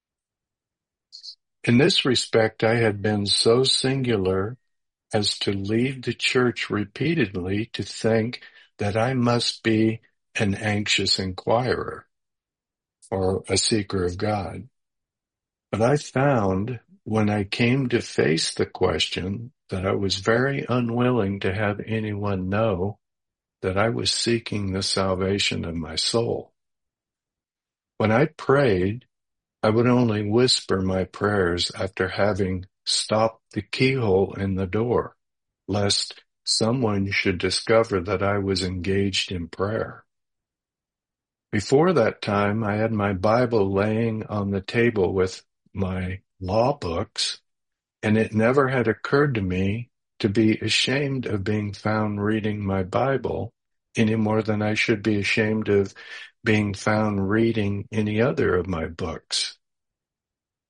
In this respect, I had been so singular as to leave the church repeatedly to think that I must be an anxious inquirer, or a seeker of God. But I found when I came to face the question that I was very unwilling to have anyone know that I was seeking the salvation of my soul. When I prayed, I would only whisper my prayers after having stopped the keyhole in the door, lest someone should discover that I was engaged in prayer. Before that time, I had my Bible laying on the table with my law books, and it never had occurred to me to be ashamed of being found reading my Bible any more than I should be ashamed of being found reading any other of my books.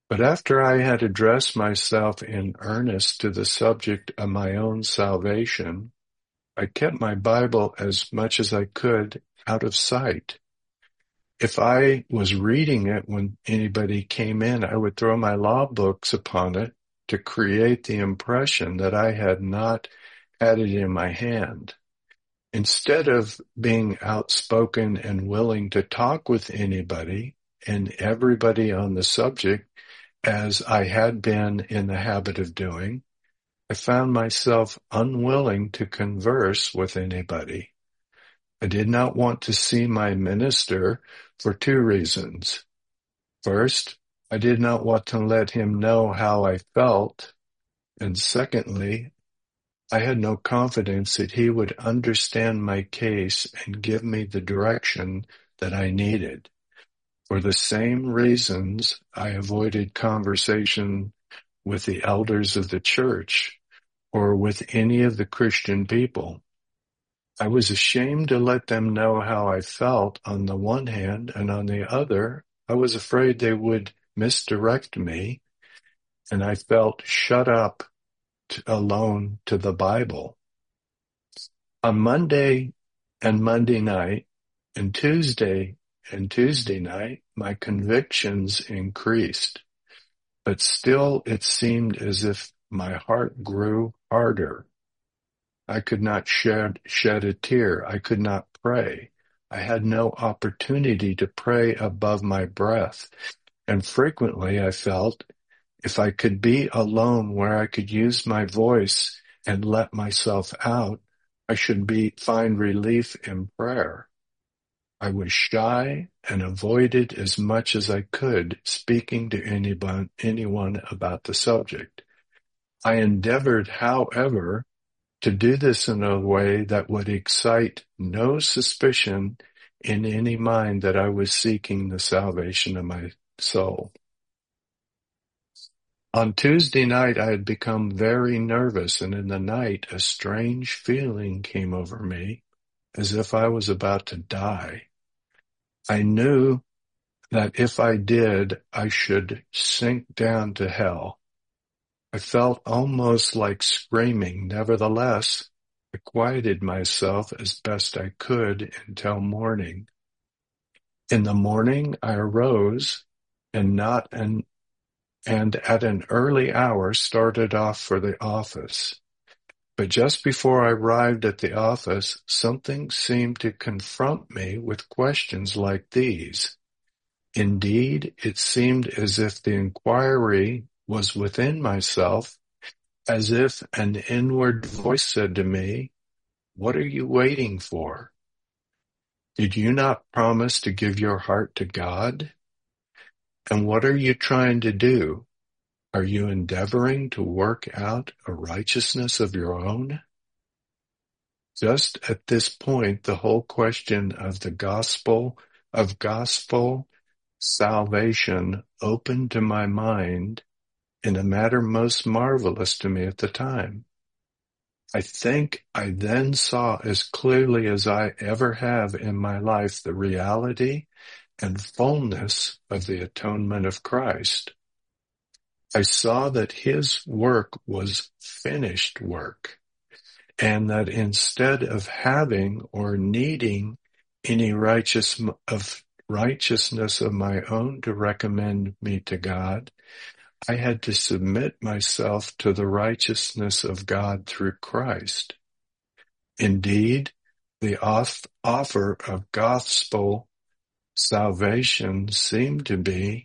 But after I had addressed myself in earnest to the subject of my own salvation, I kept my Bible as much as I could out of sight. If I was reading it when anybody came in, I would throw my law books upon it to create the impression that I had not had it in my hand. Instead of being outspoken and willing to talk with anybody and everybody on the subject, as I had been in the habit of doing, I found myself unwilling to converse with anybody. I did not want to see my minister for two reasons. First, I did not want to let him know how I felt, and secondly, I had no confidence that he would understand my case and give me the direction that I needed. For the same reasons, I avoided conversation with the elders of the church or with any of the Christian people. I was ashamed to let them know how I felt on the one hand, and on the other, I was afraid they would misdirect me, and I felt shut up alone to the Bible. On Monday and Monday night and Tuesday night, my convictions increased, but still it seemed as if my heart grew harder. I could not shed a tear. I could not pray. I had no opportunity to pray above my breath, and frequently I felt if I could be alone where I could use my voice and let myself out, I should find relief in prayer. I was shy and avoided as much as I could speaking to anyone about the subject. I endeavored, however, to do this in a way that would excite no suspicion in any mind that I was seeking the salvation of my soul. On Tuesday night, I had become very nervous, and in the night, a strange feeling came over me, as if I was about to die. I knew that if I did, I should sink down to hell. I felt almost like screaming. Nevertheless, I quieted myself as best I could until morning. In the morning, I arose and at an early hour started off for the office. But just before I arrived at the office, something seemed to confront me with questions like these. Indeed, it seemed as if the inquiry was within myself, as if an inward voice said to me, "What are you waiting for? Did you not promise to give your heart to God? And what are you trying to do? Are you endeavoring to work out a righteousness of your own?" Just at this point, the whole question of the gospel salvation opened to my mind in a manner most marvelous to me at the time. I think I then saw as clearly as I ever have in my life the reality and fullness of the atonement of Christ. I saw that his work was finished work, and that instead of having or needing any righteousness of my own to recommend me to God, I had to submit myself to the righteousness of God through Christ. Indeed, the offer of gospel salvation seemed to me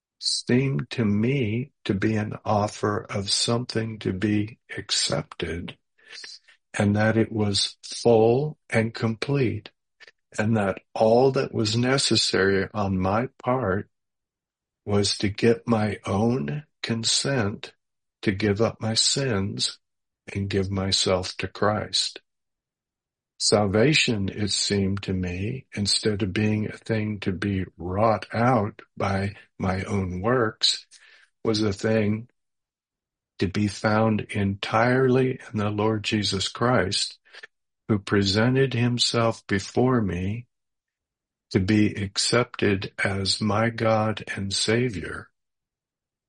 to be an offer of something to be accepted, and that it was full and complete, and that all that was necessary on my part was to get my own consent to give up my sins and give myself to Christ. Salvation, it seemed to me, instead of being a thing to be wrought out by my own works, was a thing to be found entirely in the Lord Jesus Christ, who presented himself before me to be accepted as my God and Savior.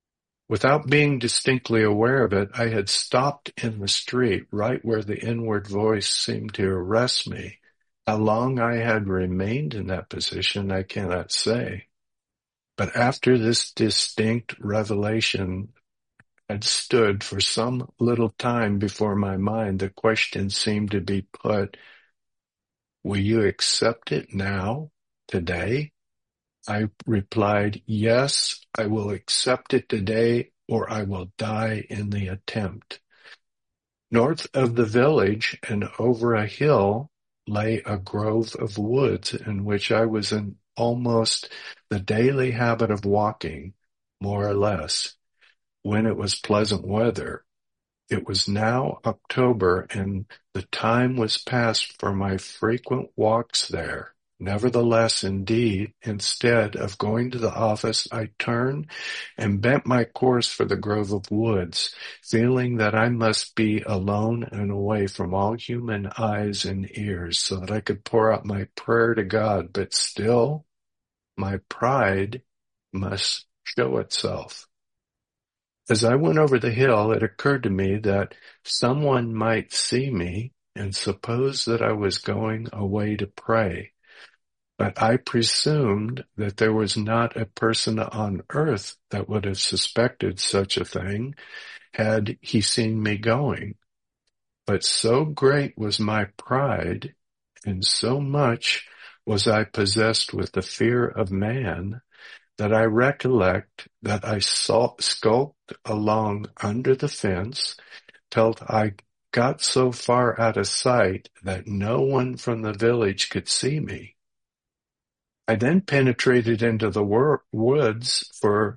Without being distinctly aware of it, I had stopped in the street, right where the inward voice seemed to arrest me. How long I had remained in that position, I cannot say. But after this distinct revelation had stood for some little time before my mind, the question seemed to be put, will you accept it now, today? I replied, yes, I will accept it today, or I will die in the attempt. North of the village and over a hill lay a grove of woods in which I was in almost the daily habit of walking, more or less, when it was pleasant weather. It was now October, and the time was past for my frequent walks there. Nevertheless, indeed, instead of going to the office, I turned and bent my course for the grove of woods, feeling that I must be alone and away from all human eyes and ears so that I could pour out my prayer to God. But still, my pride must show itself. As I went over the hill, it occurred to me that someone might see me and suppose that I was going away to pray. But I presumed that there was not a person on earth that would have suspected such a thing had he seen me going. But so great was my pride, and so much was I possessed with the fear of man, that I recollect that I skulked along under the fence till I got so far out of sight that no one from the village could see me. I then penetrated into the woods for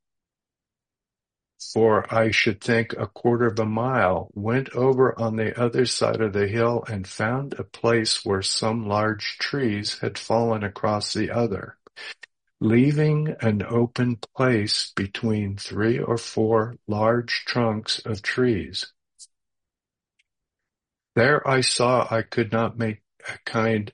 I should think a quarter of a mile, went over on the other side of the hill and found a place where some large trees had fallen across the other, leaving an open place between 3 or 4 large trunks of trees. There I saw I could make a kind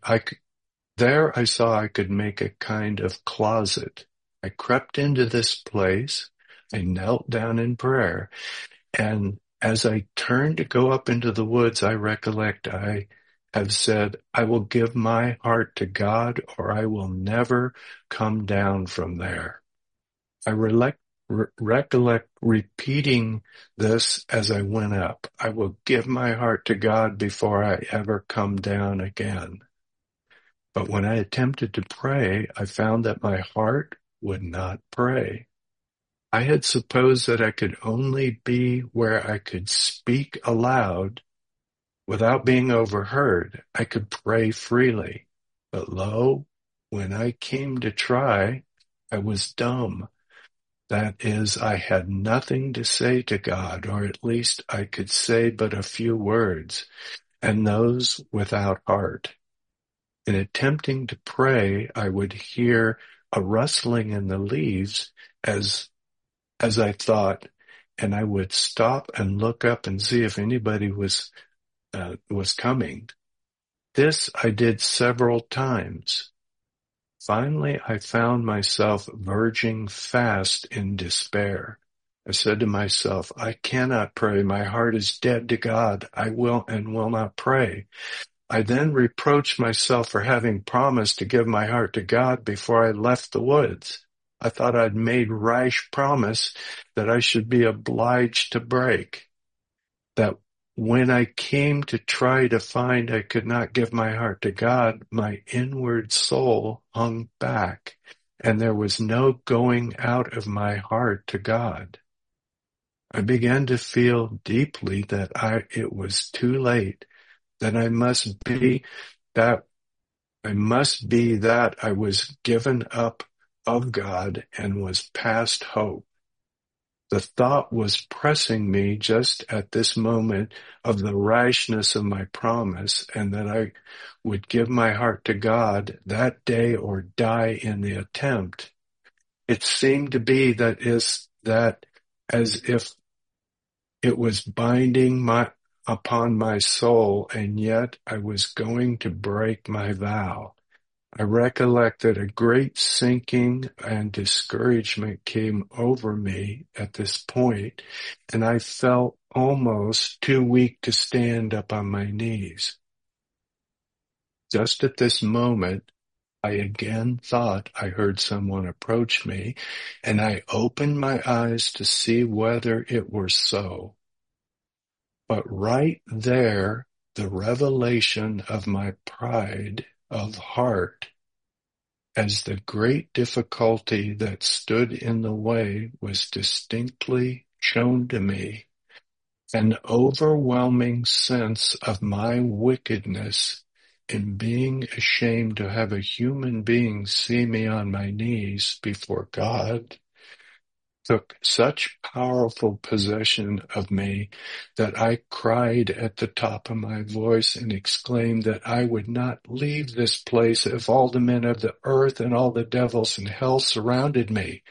of closet. I crept into this place. I knelt down in prayer, and as I turned to go up into the woods, I recollect I have said, I will give my heart to God, or I will never come down from there. I recollect repeating this as I went up. I will give my heart to God before I ever come down again. But when I attempted to pray, I found that my heart would not pray. I had supposed that I could only be where I could speak aloud without being overheard. I could pray freely. But lo, when I came to try, I was dumb. That is, I had nothing to say to God, or at least I could say but a few words, and those without heart. In attempting to pray, I would hear a rustling in the leaves as I thought, and I would stop and look up and see if anybody was coming. This I did several times. Finally, I found myself verging fast in despair. I said to myself, I cannot pray. My heart is dead to God. I will not pray. I then reproached myself for having promised to give my heart to God before I left the woods. I thought I'd made rash promise that I should be obliged to break. That when I came to try to find I could not give my heart to God, my inward soul hung back, and there was no going out of my heart to God. I began to feel deeply that it was too late, that I must be that I was given up of God and was past hope. The thought was pressing me just at this moment of the rashness of my promise, and that I would give my heart to God that day or die in the attempt. It seemed to be that as if it was binding upon my soul, and yet I was going to break my vow. I recollect that a great sinking and discouragement came over me at this point, and I felt almost too weak to stand up on my knees. Just at this moment, I again thought I heard someone approach me, and I opened my eyes to see whether it were so. But right there, the revelation of my pride of heart, as the great difficulty that stood in the way was distinctly shown to me, an overwhelming sense of my wickedness in being ashamed to have a human being see me on my knees before God took such powerful possession of me that I cried at the top of my voice and exclaimed that I would not leave this place if all the men of the earth and all the devils in hell surrounded me.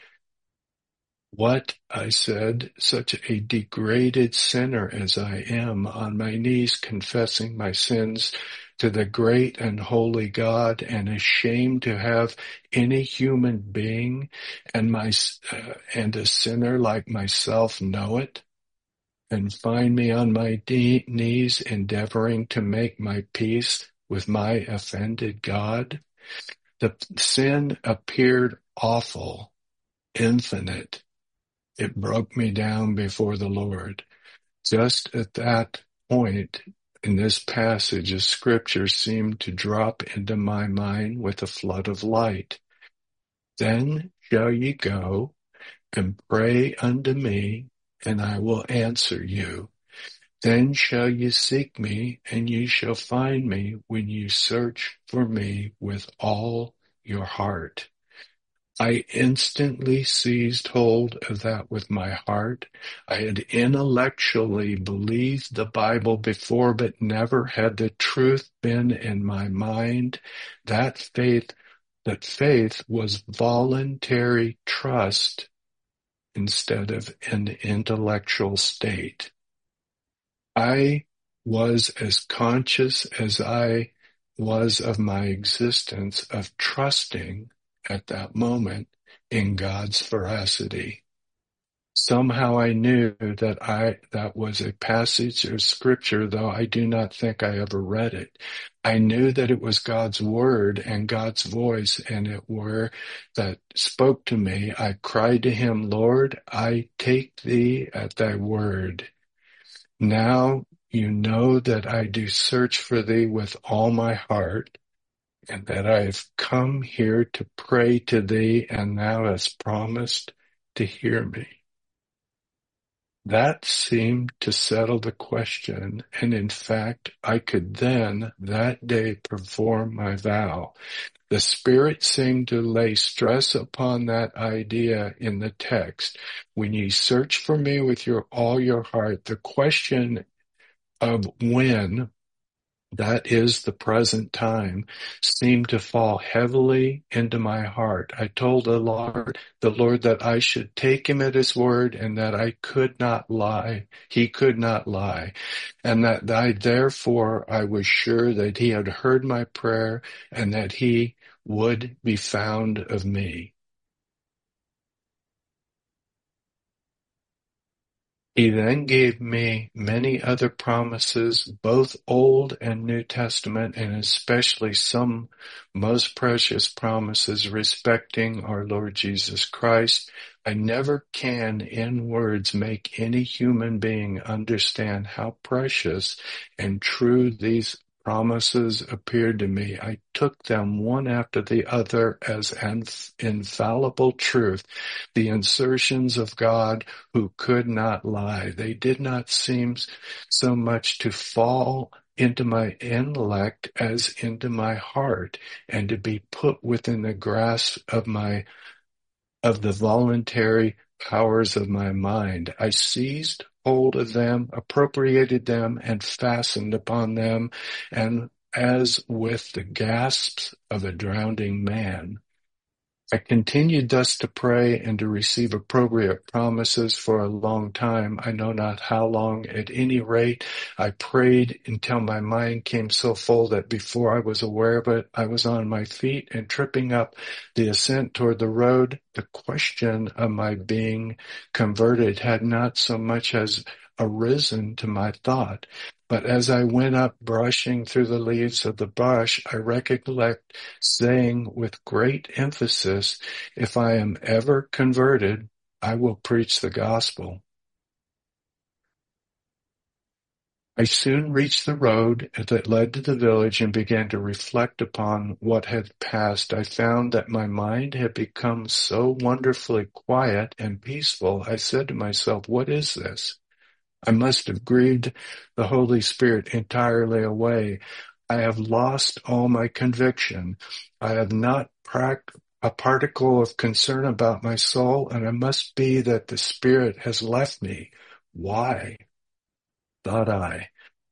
What, I said, such a degraded sinner as I am, on my knees confessing my sins to the great and holy God, and ashamed to have any human being and a sinner like myself know it, and find me on my knees endeavoring to make my peace with my offended God? The sin appeared awful, infinite. It broke me down before the Lord. Just at that point in this passage of Scripture seemed to drop into my mind with a flood of light. Then shall ye go and pray unto me, and I will answer you. Then shall ye seek me, and ye shall find me when you search for me with all your heart. I instantly seized hold of that with my heart. I had intellectually believed the Bible before, but never had the truth been in my mind. That faith was voluntary trust instead of an intellectual state. I was as conscious as I was of my existence of trusting at that moment in God's veracity. Somehow I knew that was a passage of Scripture, though I do not think I ever read it. I knew that it was God's word and God's voice, and it were that spoke to me. I cried to him, Lord, I take thee at thy word. Now you know that I do search for thee with all my heart, and that I have come here to pray to thee, and thou hast promised to hear me. That seemed to settle the question, and in fact, I could then, that day, perform my vow. The Spirit seemed to lay stress upon that idea in the text. When ye search for me with all your heart, the question of when, that is the present time, seemed to fall heavily into my heart. I told the Lord that I should take him at his word, and that I could not lie. He could not lie. And that therefore I was sure that he had heard my prayer, and that he would be found of me. He then gave me many other promises, both Old and New Testament, and especially some most precious promises respecting our Lord Jesus Christ. I never can, in words, make any human being understand how precious and true these promises appeared to me. I took them one after the other as an infallible truth, the insertions of God who could not lie. They did not seem so much to fall into my intellect as into my heart, and to be put within the grasp of the voluntary powers of my mind. I seized hold of them, appropriated them, and fastened upon them, and as with the gasps of a drowning man, I continued thus to pray and to receive appropriate promises for a long time. I know not how long. At any rate, I prayed until my mind came so full that before I was aware of it, I was on my feet and tripping up the ascent toward the road. The question of my being converted had not so much as arisen to my thought. But as I went up brushing through the leaves of the bush, I recollect saying with great emphasis, if I am ever converted, I will preach the gospel. I soon reached the road that led to the village and began to reflect upon what had passed. I found that my mind had become so wonderfully quiet and peaceful. I said to myself, what is this? I must have grieved the Holy Spirit entirely away. I have lost all my conviction. I have not a particle of concern about my soul, and it must be that the Spirit has left me. Why? Thought I.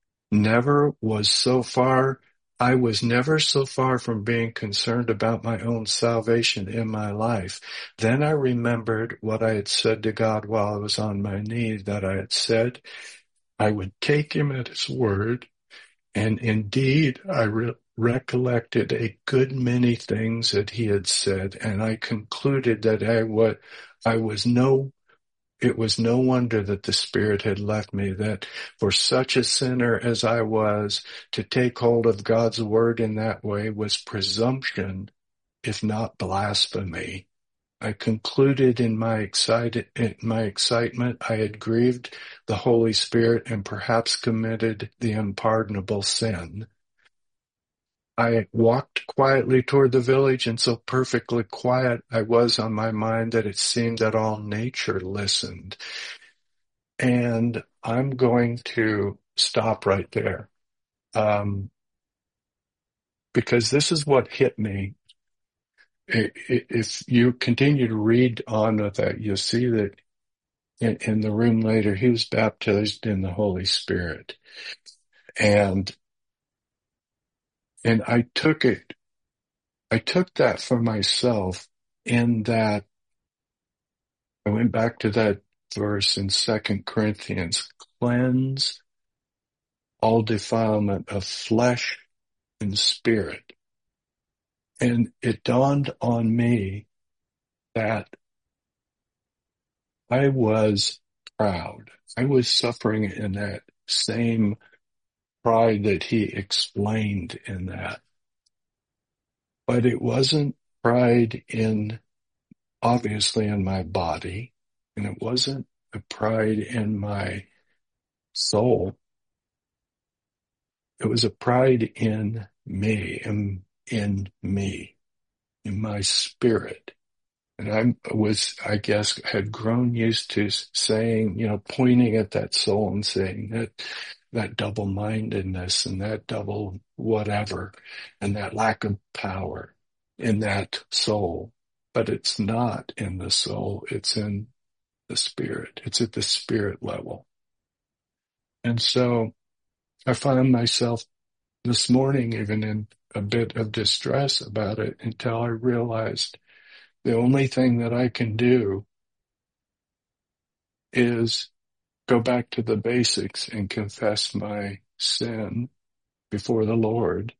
I was never so far from being concerned about my own salvation in my life. Then I remembered what I had said to God while I was on my knees, that I had said I would take him at his word. And indeed, I recollected a good many things that he had said, and I concluded that it was no wonder that the Spirit had left me, that for such a sinner as I was, to take hold of God's word in that way was presumption, if not blasphemy. I concluded in my excitement I had grieved the Holy Spirit and perhaps committed the unpardonable sin. I walked quietly toward the village, and so perfectly quiet I was on my mind that it seemed that all nature listened. And I'm going to stop right there, because this is what hit me. If you continue to read on with that, you'll see that in the room later, he was baptized in the Holy Spirit. And I took that for myself in that I went back to that verse in 2 Corinthians, cleanse all defilement of flesh and spirit. And it dawned on me that I was proud. I was suffering in that same pride that he explained in that. But it wasn't pride obviously in my body, and it wasn't a pride in my soul. It was a pride in me, in my spirit. And I guess, had grown used to saying, pointing at that soul and saying that double-mindedness and that double whatever and that lack of power in that soul. But it's not in the soul, it's in the spirit. It's at the spirit level. And so I found myself this morning even in a bit of distress about it until I realized the only thing that I can do is go back to the basics and confess my sin before the Lord.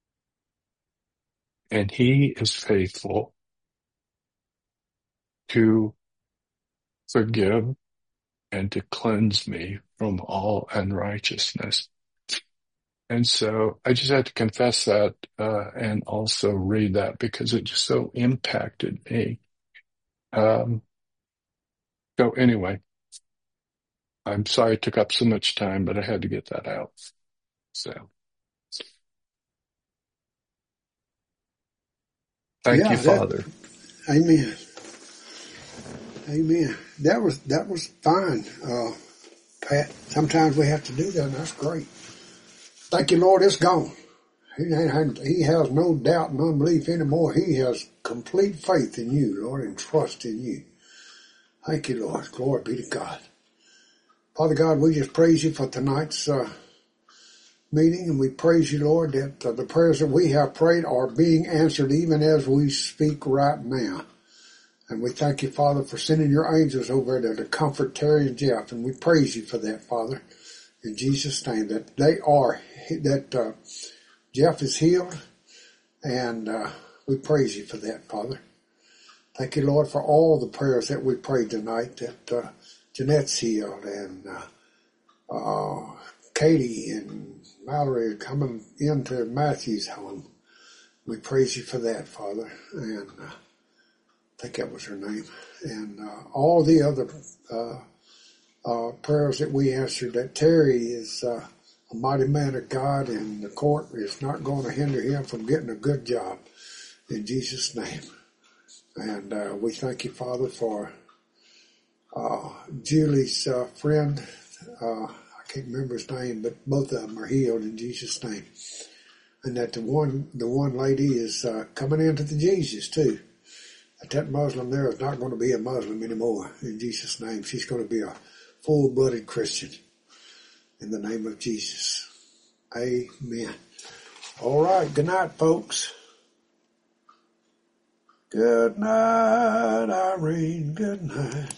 And he is faithful to forgive and to cleanse me from all unrighteousness. And so I just had to confess that and also read that because it just so impacted me. So anyway, I'm sorry it took up so much time, but I had to get that out. So thank you, Father. Amen. Amen. That was fine, Pat. Sometimes we have to do that, and that's great. Thank you, Lord, it's gone. He has no doubt and unbelief anymore. He has complete faith in you, Lord, and trust in you. Thank you, Lord. Glory be to God. Father God, we just praise you for tonight's meeting, and we praise you, Lord, that the prayers that we have prayed are being answered even as we speak right now. And we thank you, Father, for sending your angels over there to comfort Terry and Jeff. And we praise you for that, Father, in Jesus' name, that Jeff is healed. And we praise you for that, Father. Thank you, Lord, for all the prayers that we prayed tonight, that Jeanette's healed, and Katie and Mallory are coming into Matthew's home. We praise you for that, Father. And I think that was her name. And all the other prayers that we answered, that Terry is a mighty man of God, and the court is not going to hinder him from getting a good job, in Jesus' name. And we thank you, Father, for Julie's friend. I can't remember his name, but both of them are healed in Jesus' name. And that the one lady is coming into the Jesus too. That Muslim there is not going to be a Muslim anymore, in Jesus' name. She's going to be a full-blooded Christian, in the name of Jesus. Amen. All right. Good night, folks. Good night, Irene. Good night.